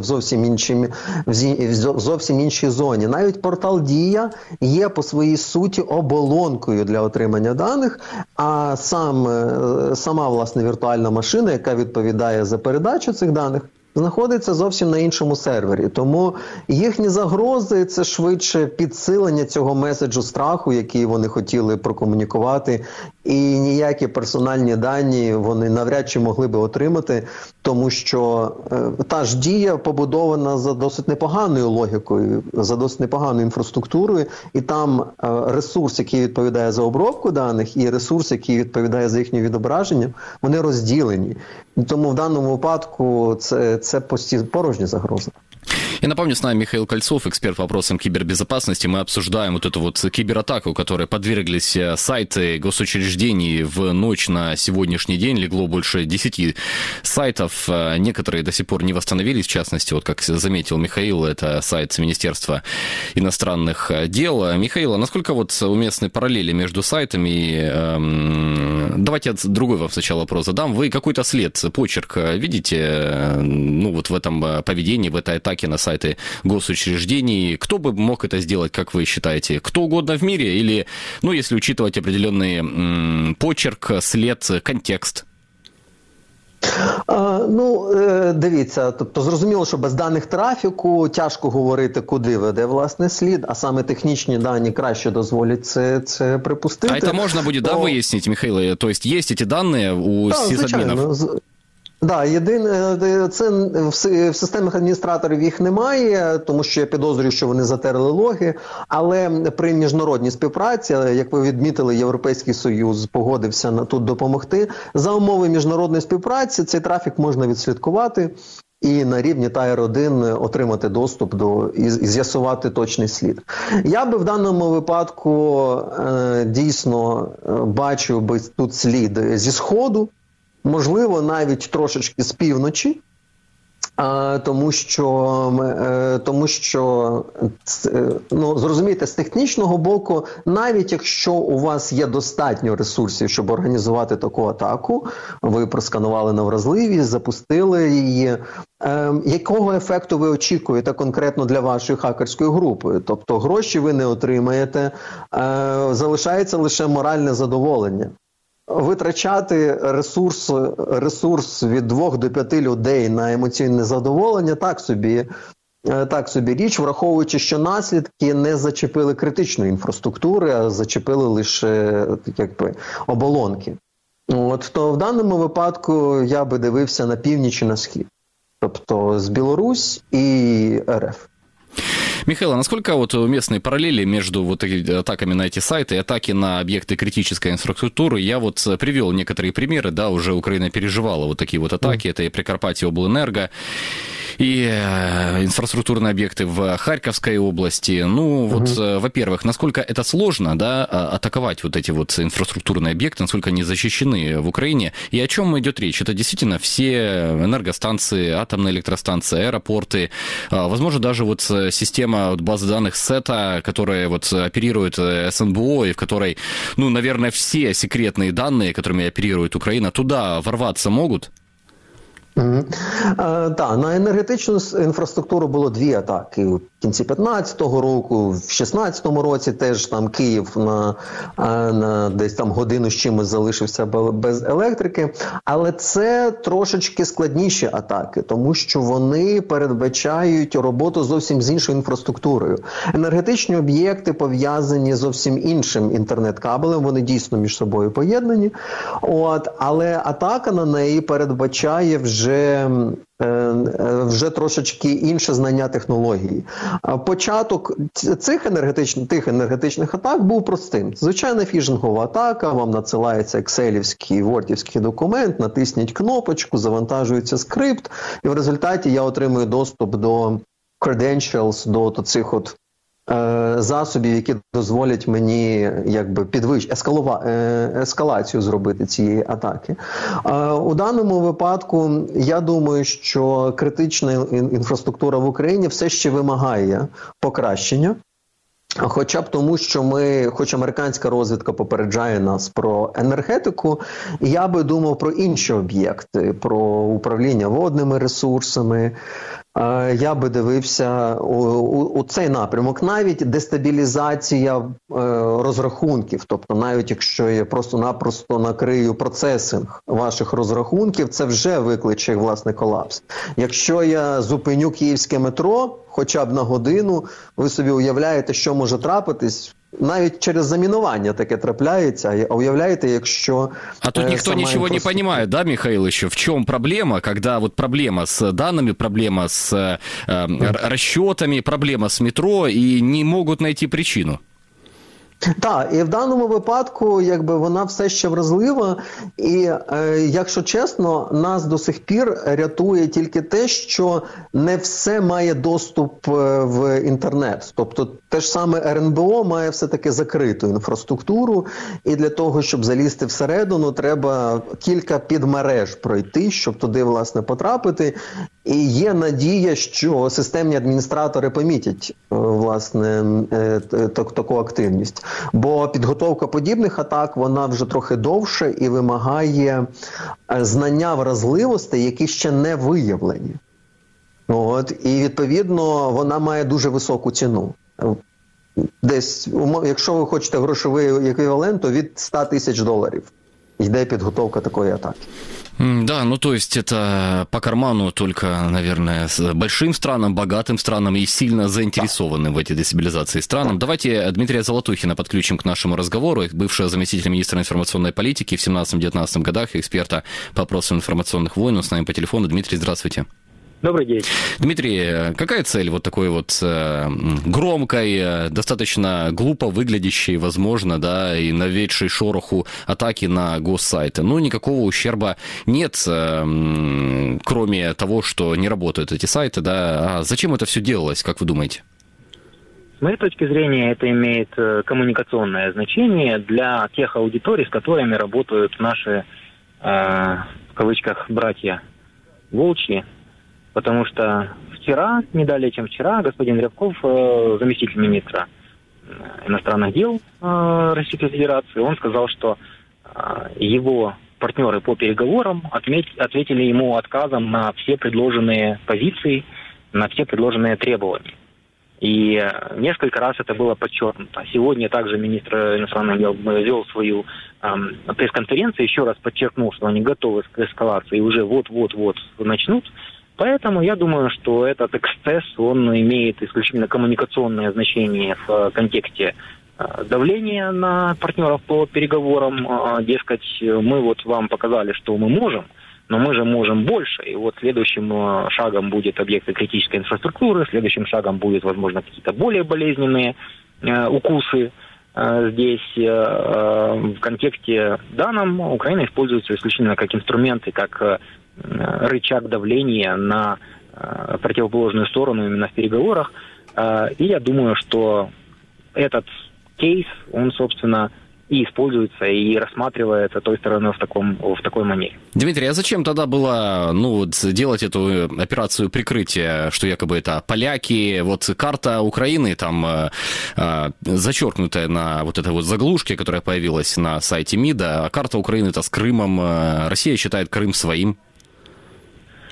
зовсім іншій зоні. Навіть портал Дія є по своїй суті оболонкою для отримання даних, а сама, власне, віртуальна машина, яка відповідає за передачу цих даних, знаходиться зовсім на іншому сервері. Тому їхні загрози – це швидше підсилення цього меседжу страху, який вони хотіли прокомунікувати, і ніякі персональні дані вони навряд чи могли би отримати, тому що та ж Дія побудована за досить непоганою логікою, за досить непоганою інфраструктурою, і там ресурс, який відповідає за обробку даних, і ресурс, який відповідає за їхнє відображення, вони розділені. Тому в даному випадку це порожня загроза. Я напомню, с нами Михаил Кольцов, эксперт по вопросам кибербезопасности. Мы обсуждаем вот эту вот кибератаку, которой подверглись сайты госучреждений в ночь на сегодняшний день. Легло больше 10 сайтов. Некоторые до сих пор не восстановились. В частности, вот как заметил Михаил, это сайт Министерства иностранных дел. Михаил, а насколько вот уместны параллели между сайтами? Давайте другой вам сначала вопрос задам. Вы какой-то след, почерк видите, вот в этом поведении, в этой атаке на сайты госучреждений? Кто бы мог это сделать, как вы считаете? Кто угодно в мире? Или, если учитывать определенный почерк, след, контекст? Дивіться, тобто зрозуміло, що без даних трафіку тяжко говорити, куди веде власне слід, а саме технічні дані краще дозволять це припустити. А це можна буде, вияснити, Михайло? Тобто є ці дані у сисадмінів? Так, це в системах адміністраторів їх немає, тому що я підозрюю, що вони затерли логи, але при міжнародній співпраці, як ви відмітили, Європейський Союз погодився тут допомогти. За умови міжнародної співпраці цей трафік можна відслідкувати і на рівні Tier-1 отримати доступ і з'ясувати точний слід. Я би в даному випадку дійсно бачив би тут слід зі Сходу, можливо, навіть трошечки з півночі, тому що зрозумійте, з технічного боку, навіть якщо у вас є достатньо ресурсів, щоб організувати таку атаку, ви просканували на вразливість, запустили її, якого ефекту ви очікуєте конкретно для вашої хакерської групи? Тобто гроші ви не отримаєте, залишається лише моральне задоволення. Витрачати ресурс від 2 до 5 людей на емоційне задоволення так собі річ, враховуючи, що наслідки не зачепили критичної інфраструктури, а зачепили лише оболонки. То в даному випадку я би дивився на північ і на схід, тобто з Білорусь і РФ. Михаил, а насколько уместны параллели между атаками на эти сайты и атаки на объекты критической инфраструктуры? Я привел некоторые примеры, уже Украина переживала такие атаки, это и Прикарпатье Обленерго, и инфраструктурные объекты в Харьковской области. Во-первых, насколько это сложно, атаковать эти инфраструктурные объекты, насколько они защищены в Украине, и о чем идет речь? Это действительно все энергостанции, атомные электростанции, аэропорты, возможно, даже система базы данных СЭТА, которая оперирует СНБО, и в которой, наверное, все секретные данные, которыми оперирует Украина, туда ворваться могут? Так, на енергетичну інфраструктуру було 2 атаки в кінці 15-го року, в 16-му році теж там Київ на десь там годину з чимось залишився без електрики, але це трошечки складніші атаки, тому що вони передбачають роботу зовсім з іншою інфраструктурою. Енергетичні об'єкти пов'язані зовсім іншим інтернет-кабелем, вони дійсно між собою поєднані, але атака на неї передбачає вже трошечки інше знання технології. Початок тих енергетичних атак був простим. Звичайна фішингова атака, вам надсилається екселівський, вордівський документ, натисніть кнопочку, завантажується скрипт, і в результаті я отримую доступ до credentials, до цих засобів, які дозволять мені ескалацію зробити цієї атаки. У даному випадку я думаю, що критична інфраструктура в Україні все ще вимагає покращення. Хоча б тому, що хоч американська розвідка попереджає нас про енергетику, я би думав про інші об'єкти, про управління водними ресурсами. Я би дивився у цей напрямок. Навіть дестабілізація розрахунків, тобто навіть якщо я просто-напросто накрию процесинг ваших розрахунків, це вже викличе, власне, колапс. Якщо я зупиню київське метро хоча б на годину, ви собі уявляєте, що може трапитись. Навіть через заминування таке трапляется. А уявляете, якщо... А тут никто ничего не понимает, да, Михаил, еще? В чем проблема, когда вот проблема с данными, проблема с расчетами, проблема с метро, и не могут найти причину? Так, і в даному випадку вона все ще вразлива, і якщо чесно, нас до сих пір рятує тільки те, що не все має доступ в інтернет. Тобто те ж саме РНБО має все-таки закриту інфраструктуру, і для того, щоб залізти всередину, треба кілька підмереж пройти, щоб туди, власне, потрапити. І є надія, що системні адміністратори помітять, власне, таку активність. Бо підготовка подібних атак, вона вже трохи довше і вимагає знання вразливостей, які ще не виявлені. І, відповідно, вона має дуже високу ціну. Десь, якщо ви хочете грошовий еквівалент, то від $100 тисяч йде підготовка такої атаки. Да, ну то есть это по карману только, наверное, с большим странам, богатым странам и сильно заинтересованным в этой дестабилизации странам. Давайте Дмитрия Золотухина подключим к нашему разговору, бывшего заместителя министра информационной политики в 17-19 годах, эксперта по вопросам информационных войн. Он с нами по телефону. Дмитрий, здравствуйте. Добрый день. Дмитрий, какая цель вот такой вот громкой, достаточно глупо выглядящей, возможно, да, и наведшей шороху атаки на госсайты? Ну, никакого ущерба нет, кроме того, что не работают эти сайты, да. А зачем это все делалось, как вы думаете? С моей точки зрения, это имеет коммуникационное значение для тех аудиторий, с которыми работают наши, в кавычках, братья волчьи. Потому что вчера, не далее, чем вчера, господин Рябков, заместитель министра иностранных дел Российской Федерации, он сказал, что его партнеры по переговорам ответили ему отказом на все предложенные позиции, на все предложенные требования. И несколько раз это было подчеркнуто. Сегодня также министр иностранных дел вел свою пресс-конференцию, еще раз подчеркнул, что они готовы к эскалации и уже вот-вот-вот начнут. Поэтому я думаю, что этот эксцесс, он имеет исключительно коммуникационное значение в контексте давления на партнеров по переговорам. Дескать, мы вот вам показали, что мы можем, но мы же можем больше. И вот следующим шагом будет объекты критической инфраструктуры, следующим шагом будет, возможно, какие-то более болезненные укусы. Здесь в контексте данном Украина используется исключительно как инструмент и как рычаг давления на противоположную сторону именно в переговорах. И я думаю, что этот кейс, он, собственно, и используется, и рассматривается той стороной в такой манере. Дмитрий, а зачем тогда было делать эту операцию прикрытия, что якобы это поляки, вот карта Украины, там зачеркнутая на вот этой вот заглушке, которая появилась на сайте МИДа, а карта Украины-то с Крымом, Россия считает Крым своим?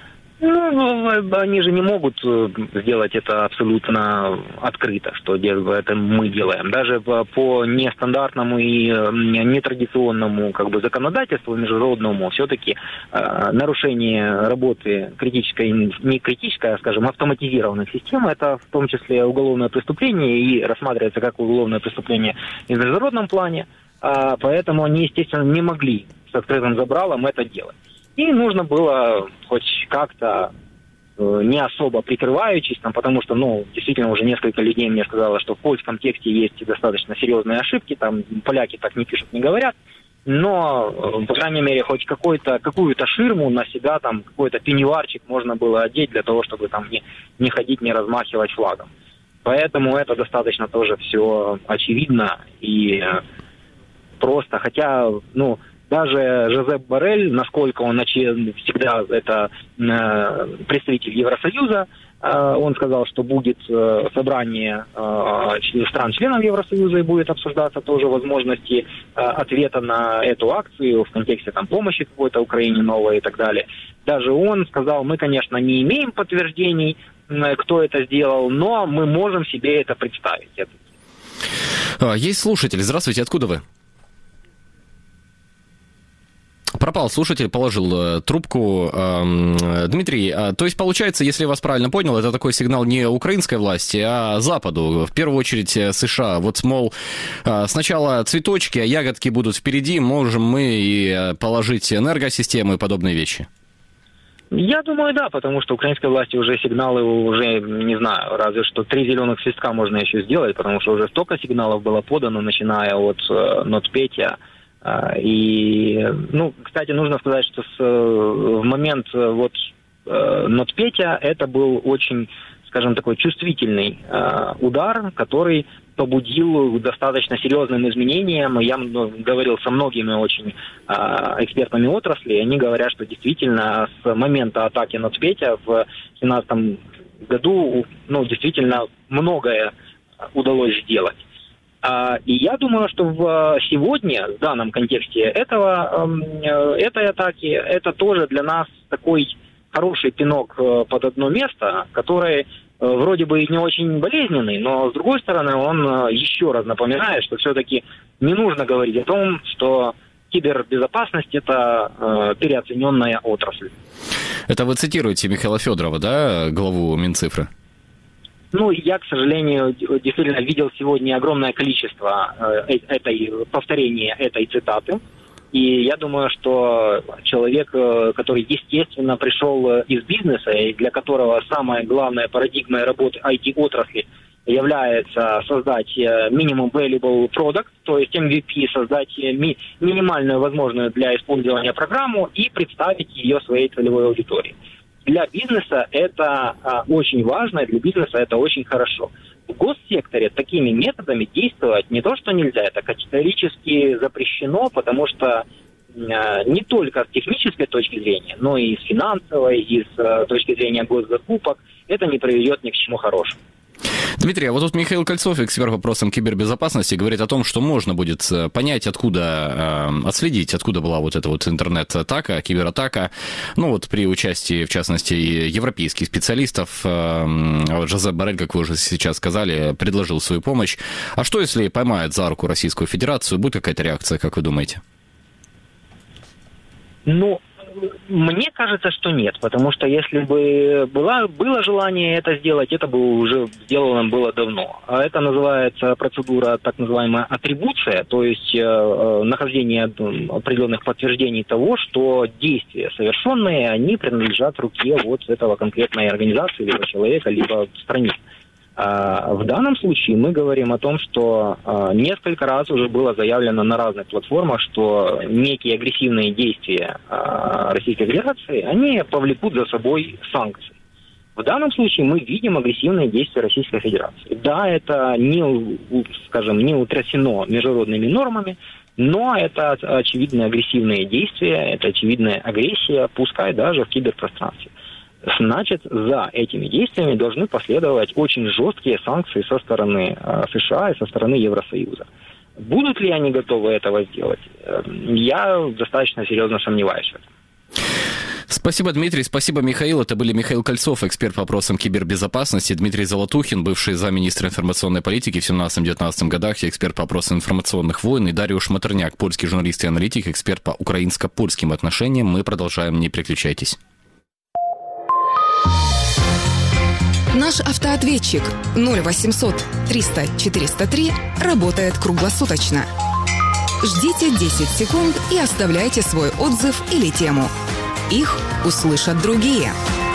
Ну, они же не могут сделать это абсолютно открыто, что это мы делаем. Даже по нестандартному и нетрадиционному законодательству международному все-таки нарушение работы не критической, а, скажем, автоматизированной системы, это в том числе уголовное преступление и рассматривается как уголовное преступление и в международном плане, поэтому они, естественно, не могли с открытым забралом это делать. И нужно было хоть как-то, не особо прикрываючись, потому что, действительно, уже несколько людей мне сказало, что в польском тексте есть достаточно серьезные ошибки, там поляки так не пишут, не говорят, но, по крайней мере, хоть какую-то ширму на себя, какой-то пеньюарчик можно было одеть для того, чтобы там не ходить, не размахивать флагом. Поэтому это достаточно тоже все очевидно и просто, хотя, даже Жозеп Боррель, насколько он всегда это представитель Евросоюза, он сказал, что будет собрание стран-членов Евросоюза и будет обсуждаться тоже возможности ответа на эту акцию в контексте помощи какой-то Украине новой и так далее. Даже он сказал, мы, конечно, не имеем подтверждений, кто это сделал, но мы можем себе это представить. Есть слушатель. Здравствуйте, откуда вы? Пропал слушатель, положил трубку. Дмитрий, то есть получается, если я вас правильно понял, это такой сигнал не украинской власти, а Западу, в первую очередь США. Вот, мол, сначала цветочки, а ягодки будут впереди, можем мы и положить энергосистемы и подобные вещи. Я думаю, да, потому что украинской власти уже сигналы, не знаю, разве что 3 зеленых свистка можно еще сделать, потому что уже столько сигналов было подано, начиная от Нотпетя. И, кстати, нужно сказать, что в момент Нотпетя это был очень, скажем, такой чувствительный удар, который побудил достаточно серьезным изменениям. Я говорил со многими очень экспертами отрасли, и они говорят, что действительно с момента атаки Нотпетя в 2017 году, действительно многое удалось сделать. И я думаю, что сегодня, в данном контексте этой атаки, это тоже для нас такой хороший пинок под одно место, который вроде бы и не очень болезненный, но, с другой стороны, он еще раз напоминает, что все-таки не нужно говорить о том, что кибербезопасность – это переоцененная отрасль. Это вы цитируете Михаила Федорова, да, главу Минцифры? Я, к сожалению, действительно видел сегодня огромное количество повторения этой цитаты. И я думаю, что человек, который, естественно, пришел из бизнеса, и для которого самая главная парадигма работы IT-отрасли является создать minimum valuable product, то есть MVP, создать минимальную возможную для использования программу и представить ее своей целевой аудитории. Для бизнеса это очень важно, и для бизнеса это очень хорошо. В госсекторе такими методами действовать не то, что нельзя, это категорически запрещено, потому что не только с технической точки зрения, но и с финансовой, и с точки зрения госзакупок это не приведет ни к чему хорошему. Дмитрий, а вот тут Михаил Кольцов, эксперт по вопросам кибербезопасности, говорит о том, что можно будет понять, отследить, откуда была вот эта вот интернет-атака, кибератака, при участии, в частности, европейских специалистов. Жозеп Боррель, как вы уже сейчас сказали, предложил свою помощь. А что, если поймают за руку Российскую Федерацию? Будет какая-то реакция, как вы думаете? Мне кажется, что нет, потому что если бы было желание это сделать, это бы уже сделано было давно. А это называется процедура, так называемая атрибуция, то есть нахождение определенных подтверждений того, что действия совершенные, они принадлежат руке вот этого конкретной организации, либо человека, либо стране. В данном случае мы говорим о том, что несколько раз уже было заявлено на разных платформах, что некие агрессивные действия Российской Федерации, они повлекут за собой санкции. В данном случае мы видим агрессивные действия Российской Федерации. Да, это не утрясено международными нормами, но это очевидные агрессивные действия, это очевидная агрессия, пускай даже в киберпространстве. Значит, за этими действиями должны последовать очень жесткие санкции со стороны США и со стороны Евросоюза. Будут ли они готовы этого сделать? Я достаточно серьезно сомневаюсь в этом. Спасибо, Дмитрий. Спасибо, Михаил. Это были Михаил Кольцов, эксперт по вопросам кибербезопасности, Дмитрий Золотухин, бывший замминистра информационной политики в 17-19 годах, эксперт по вопросам информационных войн, и Дариуш Матерняк, польский журналист и аналитик, эксперт по украинско-польским отношениям. Мы продолжаем, не переключайтесь. Наш автоответчик 0800 300 403 работает круглосуточно. Ждите 10 секунд и оставляйте свой отзыв или тему. Их услышат другие.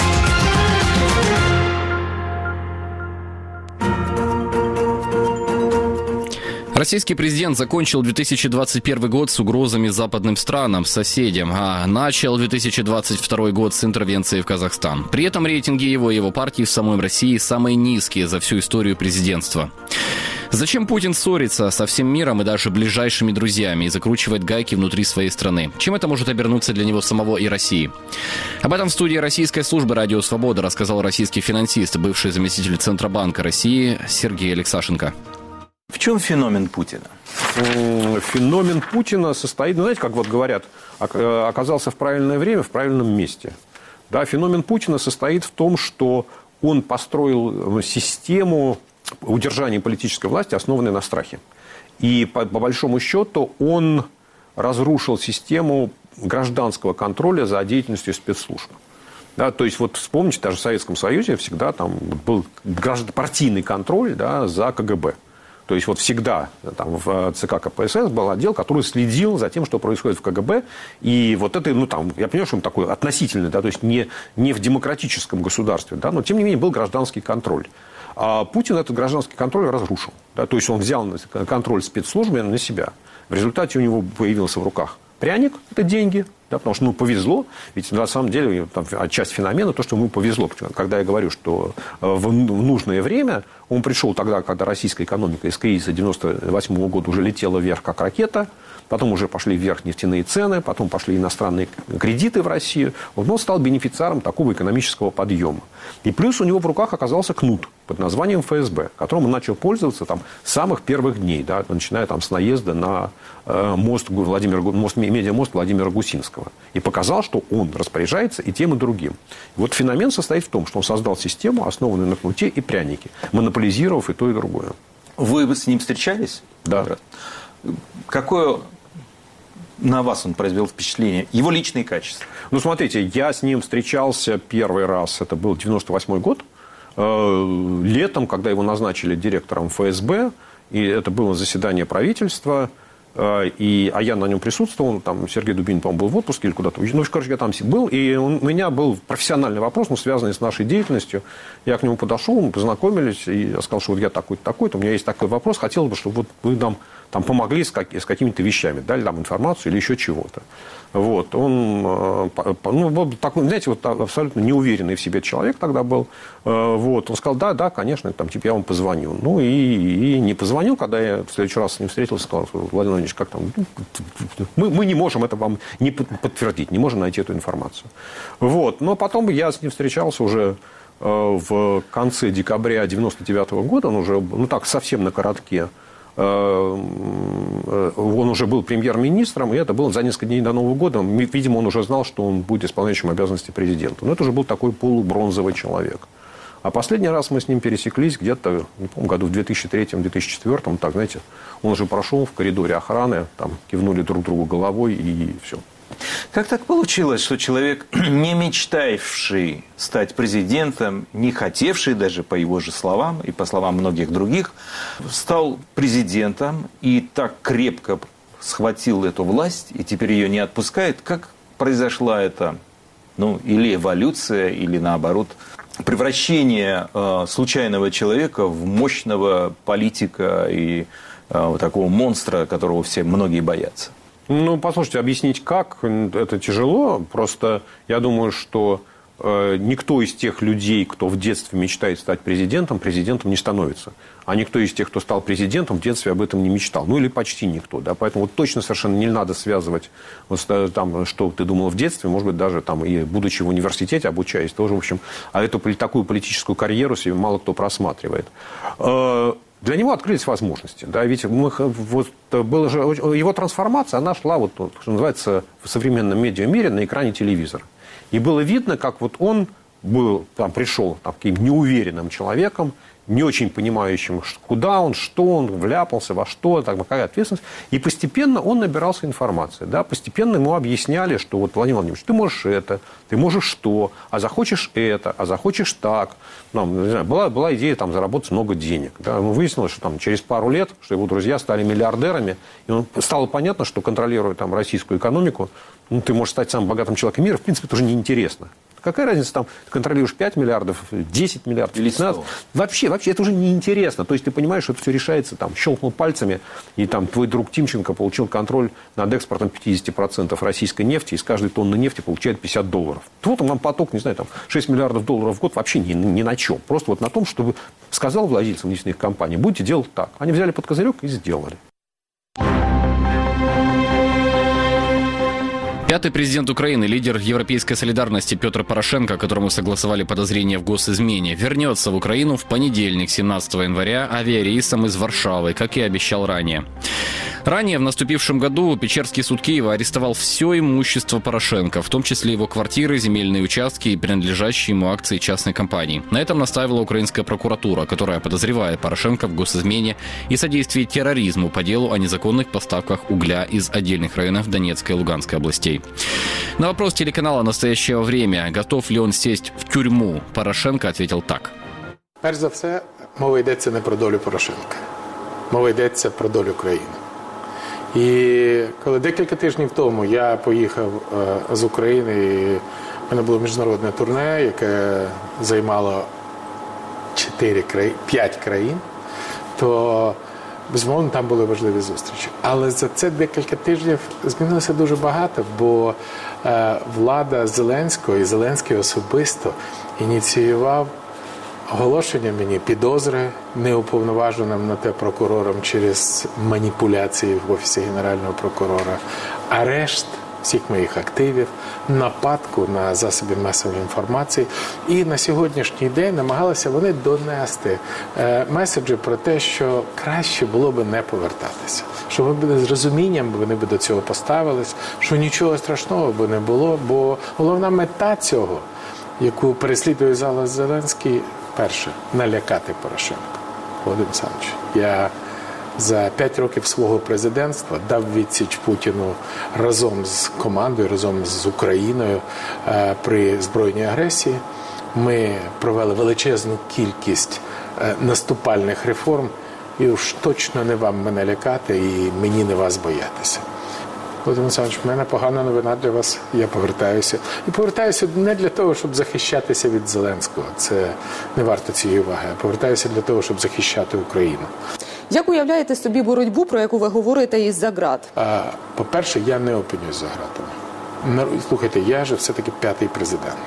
Российский президент закончил 2021 год с угрозами западным странам, соседям, а начал 2022 год с интервенции в Казахстан. При этом рейтинги его и его партии в самой России самые низкие за всю историю президентства. Зачем Путин ссорится со всем миром и даже ближайшими друзьями и закручивает гайки внутри своей страны? Чем это может обернуться для него самого и России? Об этом в студии российской службы «Радио Свобода» рассказал российский финансист, бывший заместитель Центробанка России Сергей Алексашенко. В чем феномен Путина? Феномен Путина состоит, знаете, как вот говорят, оказался в правильное время, в правильном месте. Да, феномен Путина состоит в том, что он построил систему удержания политической власти, основанной на страхе. И по большому счету он разрушил систему гражданского контроля за деятельностью спецслужб. Да, то есть, вот вспомните, даже в Советском Союзе всегда там был партийный контроль, да, за КГБ. То есть, вот всегда там, в ЦК КПСС был отдел, который следил за тем, что происходит в КГБ. И вот это, ну, там, я понимаю, что он такой относительный, да, то есть, не в демократическом государстве, да, но, тем не менее, был гражданский контроль. А Путин этот гражданский контроль разрушил. Да, то есть, он взял контроль спецслужбы на себя. В результате у него появился в руках пряник – это деньги. Да, потому что, ну, повезло. Ведь, на самом деле, там, часть феномена то, что ему повезло. Когда я говорю, что в нужное время он пришел тогда, когда российская экономика из кризиса 1998 года уже летела вверх, как ракета. Потом уже пошли вверх нефтяные цены, потом пошли иностранные кредиты в Россию. Он стал бенефициаром такого экономического подъема. И плюс у него в руках оказался кнут под названием ФСБ, которым он начал пользоваться там, с самых первых дней, да, начиная там, с наезда на медиамост Владимира Гусинского. И показал, что он распоряжается и тем, и другим. И вот феномен состоит в том, что он создал систему, основанную на кнуте и прянике, монополизировав и то, и другое. Вы с ним встречались? Да. Какое на вас он произвел впечатление? Его личные качества? Ну, смотрите, я с ним встречался первый раз, это был 98 год, летом, когда его назначили директором ФСБ, и это было заседание правительства, а я на нем присутствовал, там Сергей Дубинин, по-моему, был в отпуске или куда-то. Ну, короче, я там был, и у меня был профессиональный вопрос, связанный с нашей деятельностью. Я к нему подошел, мы познакомились, и я сказал, что вот я такой-то, такой-то, у меня есть такой вопрос, хотел бы, чтобы вот вы нам там помогли с какими-то вещами, дали нам информацию или еще чего-то. Вот. Он, такой, знаете, вот абсолютно неуверенный в себе человек тогда был. Вот. Он сказал, да, конечно, там, типа, я вам позвоню. Ну, и не позвонил, когда я в следующий раз с ним встретился, сказал, Владимир Владимирович, как там, мы не можем это вам не подтвердить, не можем найти эту информацию. Вот. Но потом я с ним встречался уже в конце декабря 1999 года, он уже, так, совсем на коротке. Он уже был премьер-министром, и это было за несколько дней до Нового года. Видимо, он уже знал, что он будет исполняющим обязанности президента. Но это уже был такой полубронзовый человек. А последний раз мы с ним пересеклись где-то, не помню, году в 2003-2004. Так, знаете, он уже прошел в коридоре охраны, там кивнули друг другу головой, и все. Как так получилось, что человек, не мечтавший стать президентом, не хотевший даже, по его же словам и по словам многих других, стал президентом и так крепко схватил эту власть и теперь ее не отпускает? Как произошла эта, или эволюция, или наоборот, превращение случайного человека в мощного политика и такого монстра, которого многие боятся? Послушайте, объяснить как, это тяжело. Просто я думаю, что никто из тех людей, кто в детстве мечтает стать президентом не становится. А никто из тех, кто стал президентом, в детстве об этом не мечтал. Или почти никто. Да? Поэтому вот точно совершенно не надо связывать, там, что ты думал в детстве, может быть, даже там, и будучи в университете, обучаясь, тоже, в общем, такую политическую карьеру себе мало кто просматривает. Для него открылись возможности. Да? Ведь его трансформация, она шла, что называется, в современном медиамире на экране телевизора. И было видно, как вот он был, там, пришел таким неуверенным человеком, не очень понимающим, куда он, что он, вляпался, во что, так, какая ответственность. И постепенно он набирался информации. Да? Постепенно ему объясняли, что вот, Владимир Владимирович, ты можешь это, ты можешь что, а захочешь это, а захочешь так. Там, не знаю, была идея там, заработать много денег. Да? Выяснилось, что там, через пару лет, что его друзья стали миллиардерами, и стало понятно, что контролируя там, российскую экономику, ты можешь стать самым богатым человеком мира, в принципе, это уже неинтересно. Какая разница, там, ты контролируешь 5 миллиардов, 10 миллиардов, 15? Вообще, это уже неинтересно. То есть, ты понимаешь, что это все решается, там, щелкнул пальцами, и там твой друг Тимченко получил контроль над экспортом 50% российской нефти, и с каждой тонны нефти получает $50. Вот он нам поток, не знаю, там, 6 миллиардов долларов в год вообще ни на чем. Просто вот на том, чтобы сказал владельцам нефтяных компаний, будете делать так. Они взяли под козырек и сделали. Пятый президент Украины, лидер Европейской солидарности Петр Порошенко, которому согласовали подозрения в госизмене, вернется в Украину в понедельник, 17 января, авиарейсом из Варшавы, как и обещал ранее. Ранее, в наступившем году, Печерский суд Киева арестовал все имущество Порошенко, в том числе его квартиры, земельные участки и принадлежащие ему акции частной компании. На этом настаивала украинская прокуратура, которая подозревает Порошенко в госизмене и содействии терроризму по делу о незаконных поставках угля из отдельных районов Донецкой и Луганской областей. На вопрос телеканала «Настоящее время», готов ли он сесть в тюрьму, Порошенко ответил так. Перш за все, мова йдеться не про долю Порошенка. Мова йдеться про долю країни. І коли декілька тижнів тому я поїхав з України, і в мене було міжнародне турне, яке займало 5 країн, то, безумовно, там були важливі зустрічі. Але за це декілька тижнів змінилося дуже багато, бо влада Зеленського і Зеленський особисто ініціював оголошення мені підозри неуповноваженим на те прокурором через маніпуляції в Офісі Генерального прокурора, арешт всіх моїх активів, нападку на засоби масової інформації. І на сьогоднішній день намагалися вони донести меседжі про те, що краще було би не повертатися. Що вони з розумінням вони б до цього поставились, що нічого страшного би не було, бо головна мета цього, яку переслідує зараз Зеленський, перше, налякати Порошенка. Володимир Олександрович, я за 5 років свого президентства дав відсіч Путіну разом з командою, разом з Україною при збройній агресії. Ми провели величезну кількість наступальних реформ, і уж точно не вам мене лякати і мені не вас боятися. Володимир Олександрович, в мене погана новина для вас, я повертаюся. І повертаюся не для того, щоб захищатися від Зеленського, це не варто цієї уваги, а повертаюся для того, щоб захищати Україну. Як уявляєте собі боротьбу, про яку ви говорите, із-за ґрат? По-перше, я не опинюсь за ґратами. Слухайте, я же все-таки 5-й президент.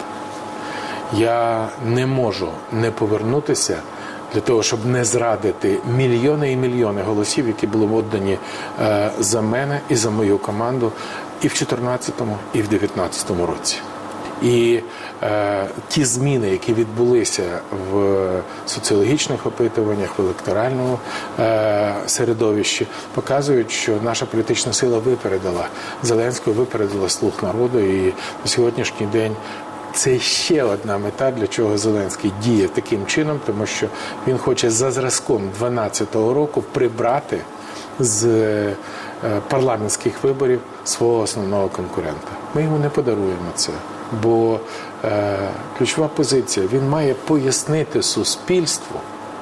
Я не можу не повернутися для того, щоб не зрадити мільйони і мільйони голосів, які були віддані за мене і за мою команду і в 2014-му, і в 2019 році. І ті зміни, які відбулися в соціологічних опитуваннях, в електоральному середовищі, показують, що наша політична сила випередила Зеленського, випередила «Слуг народу», і на сьогоднішній день це ще одна мета, для чого Зеленський діє таким чином, тому що він хоче за зразком 2012 року прибрати з парламентських виборів свого основного конкурента. Ми йому не подаруємо це, бо ключова позиція, він має пояснити суспільству,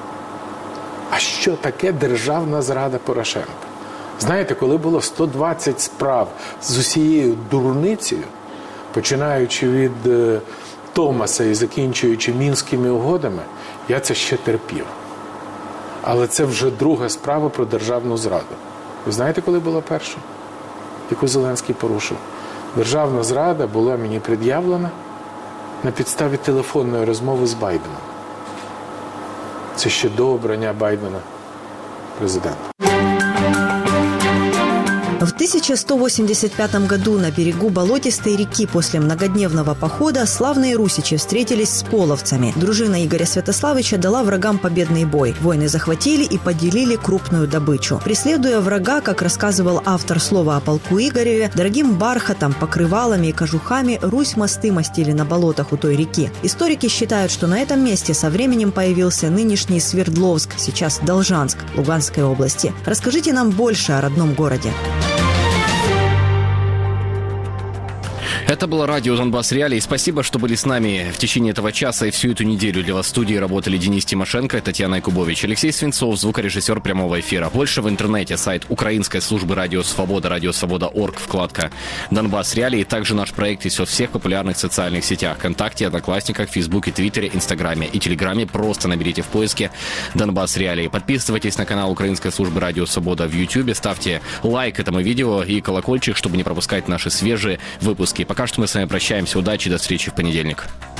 а що таке державна зрада Порошенка. Знаєте, коли було 120 справ з усією дурницею, починаючи від Томаса і закінчуючи Мінськими угодами, я це ще терпів. Але це вже друга справа про державну зраду. Ви знаєте, коли була перша, яку Зеленський порушив? Державна зрада була мені пред'явлена на підставі телефонної розмови з Байденом. Це ще до обрання Байдена президентом. В 1185 году на берегу болотистой реки после многодневного похода славные русичи встретились с половцами. Дружина Игоря Святославича дала врагам победный бой. Воины захватили и поделили крупную добычу. Преследуя врага, как рассказывал автор слова о полку Игореве, дорогим бархатом, покрывалами и кожухами Русь мосты мастили на болотах у той реки. Историки считают, что на этом месте со временем появился нынешний Свердловск, сейчас Должанск, Луганской области. Расскажите нам больше о родном городе. Это было радио «Донбасс Реалии». Спасибо, что были с нами в течение этого часа и всю эту неделю. Для вас в студии работали Денис Тимошенко и Татьяна Якубович. Алексей Свинцов, звукорежиссер прямого эфира. Больше в интернете. Сайт украинской службы «Радио Свобода», радиосвобода.орг, вкладка «Донбасс Реалии». Также наш проект есть во всех популярных социальных сетях. ВКонтакте, Одноклассниках, Фейсбуке, Твиттере, Инстаграме и Телеграме. Просто наберите в поиске «Донбасс Реалии». Подписывайтесь на канал украинской службы «Радио Свобода» в Ютьюбе. Ставьте лайк этому видео и колокольчик, чтобы не пропускать наши свежие выпуски. Пока что мы с вами прощаемся. Удачи, до встречи в понедельник.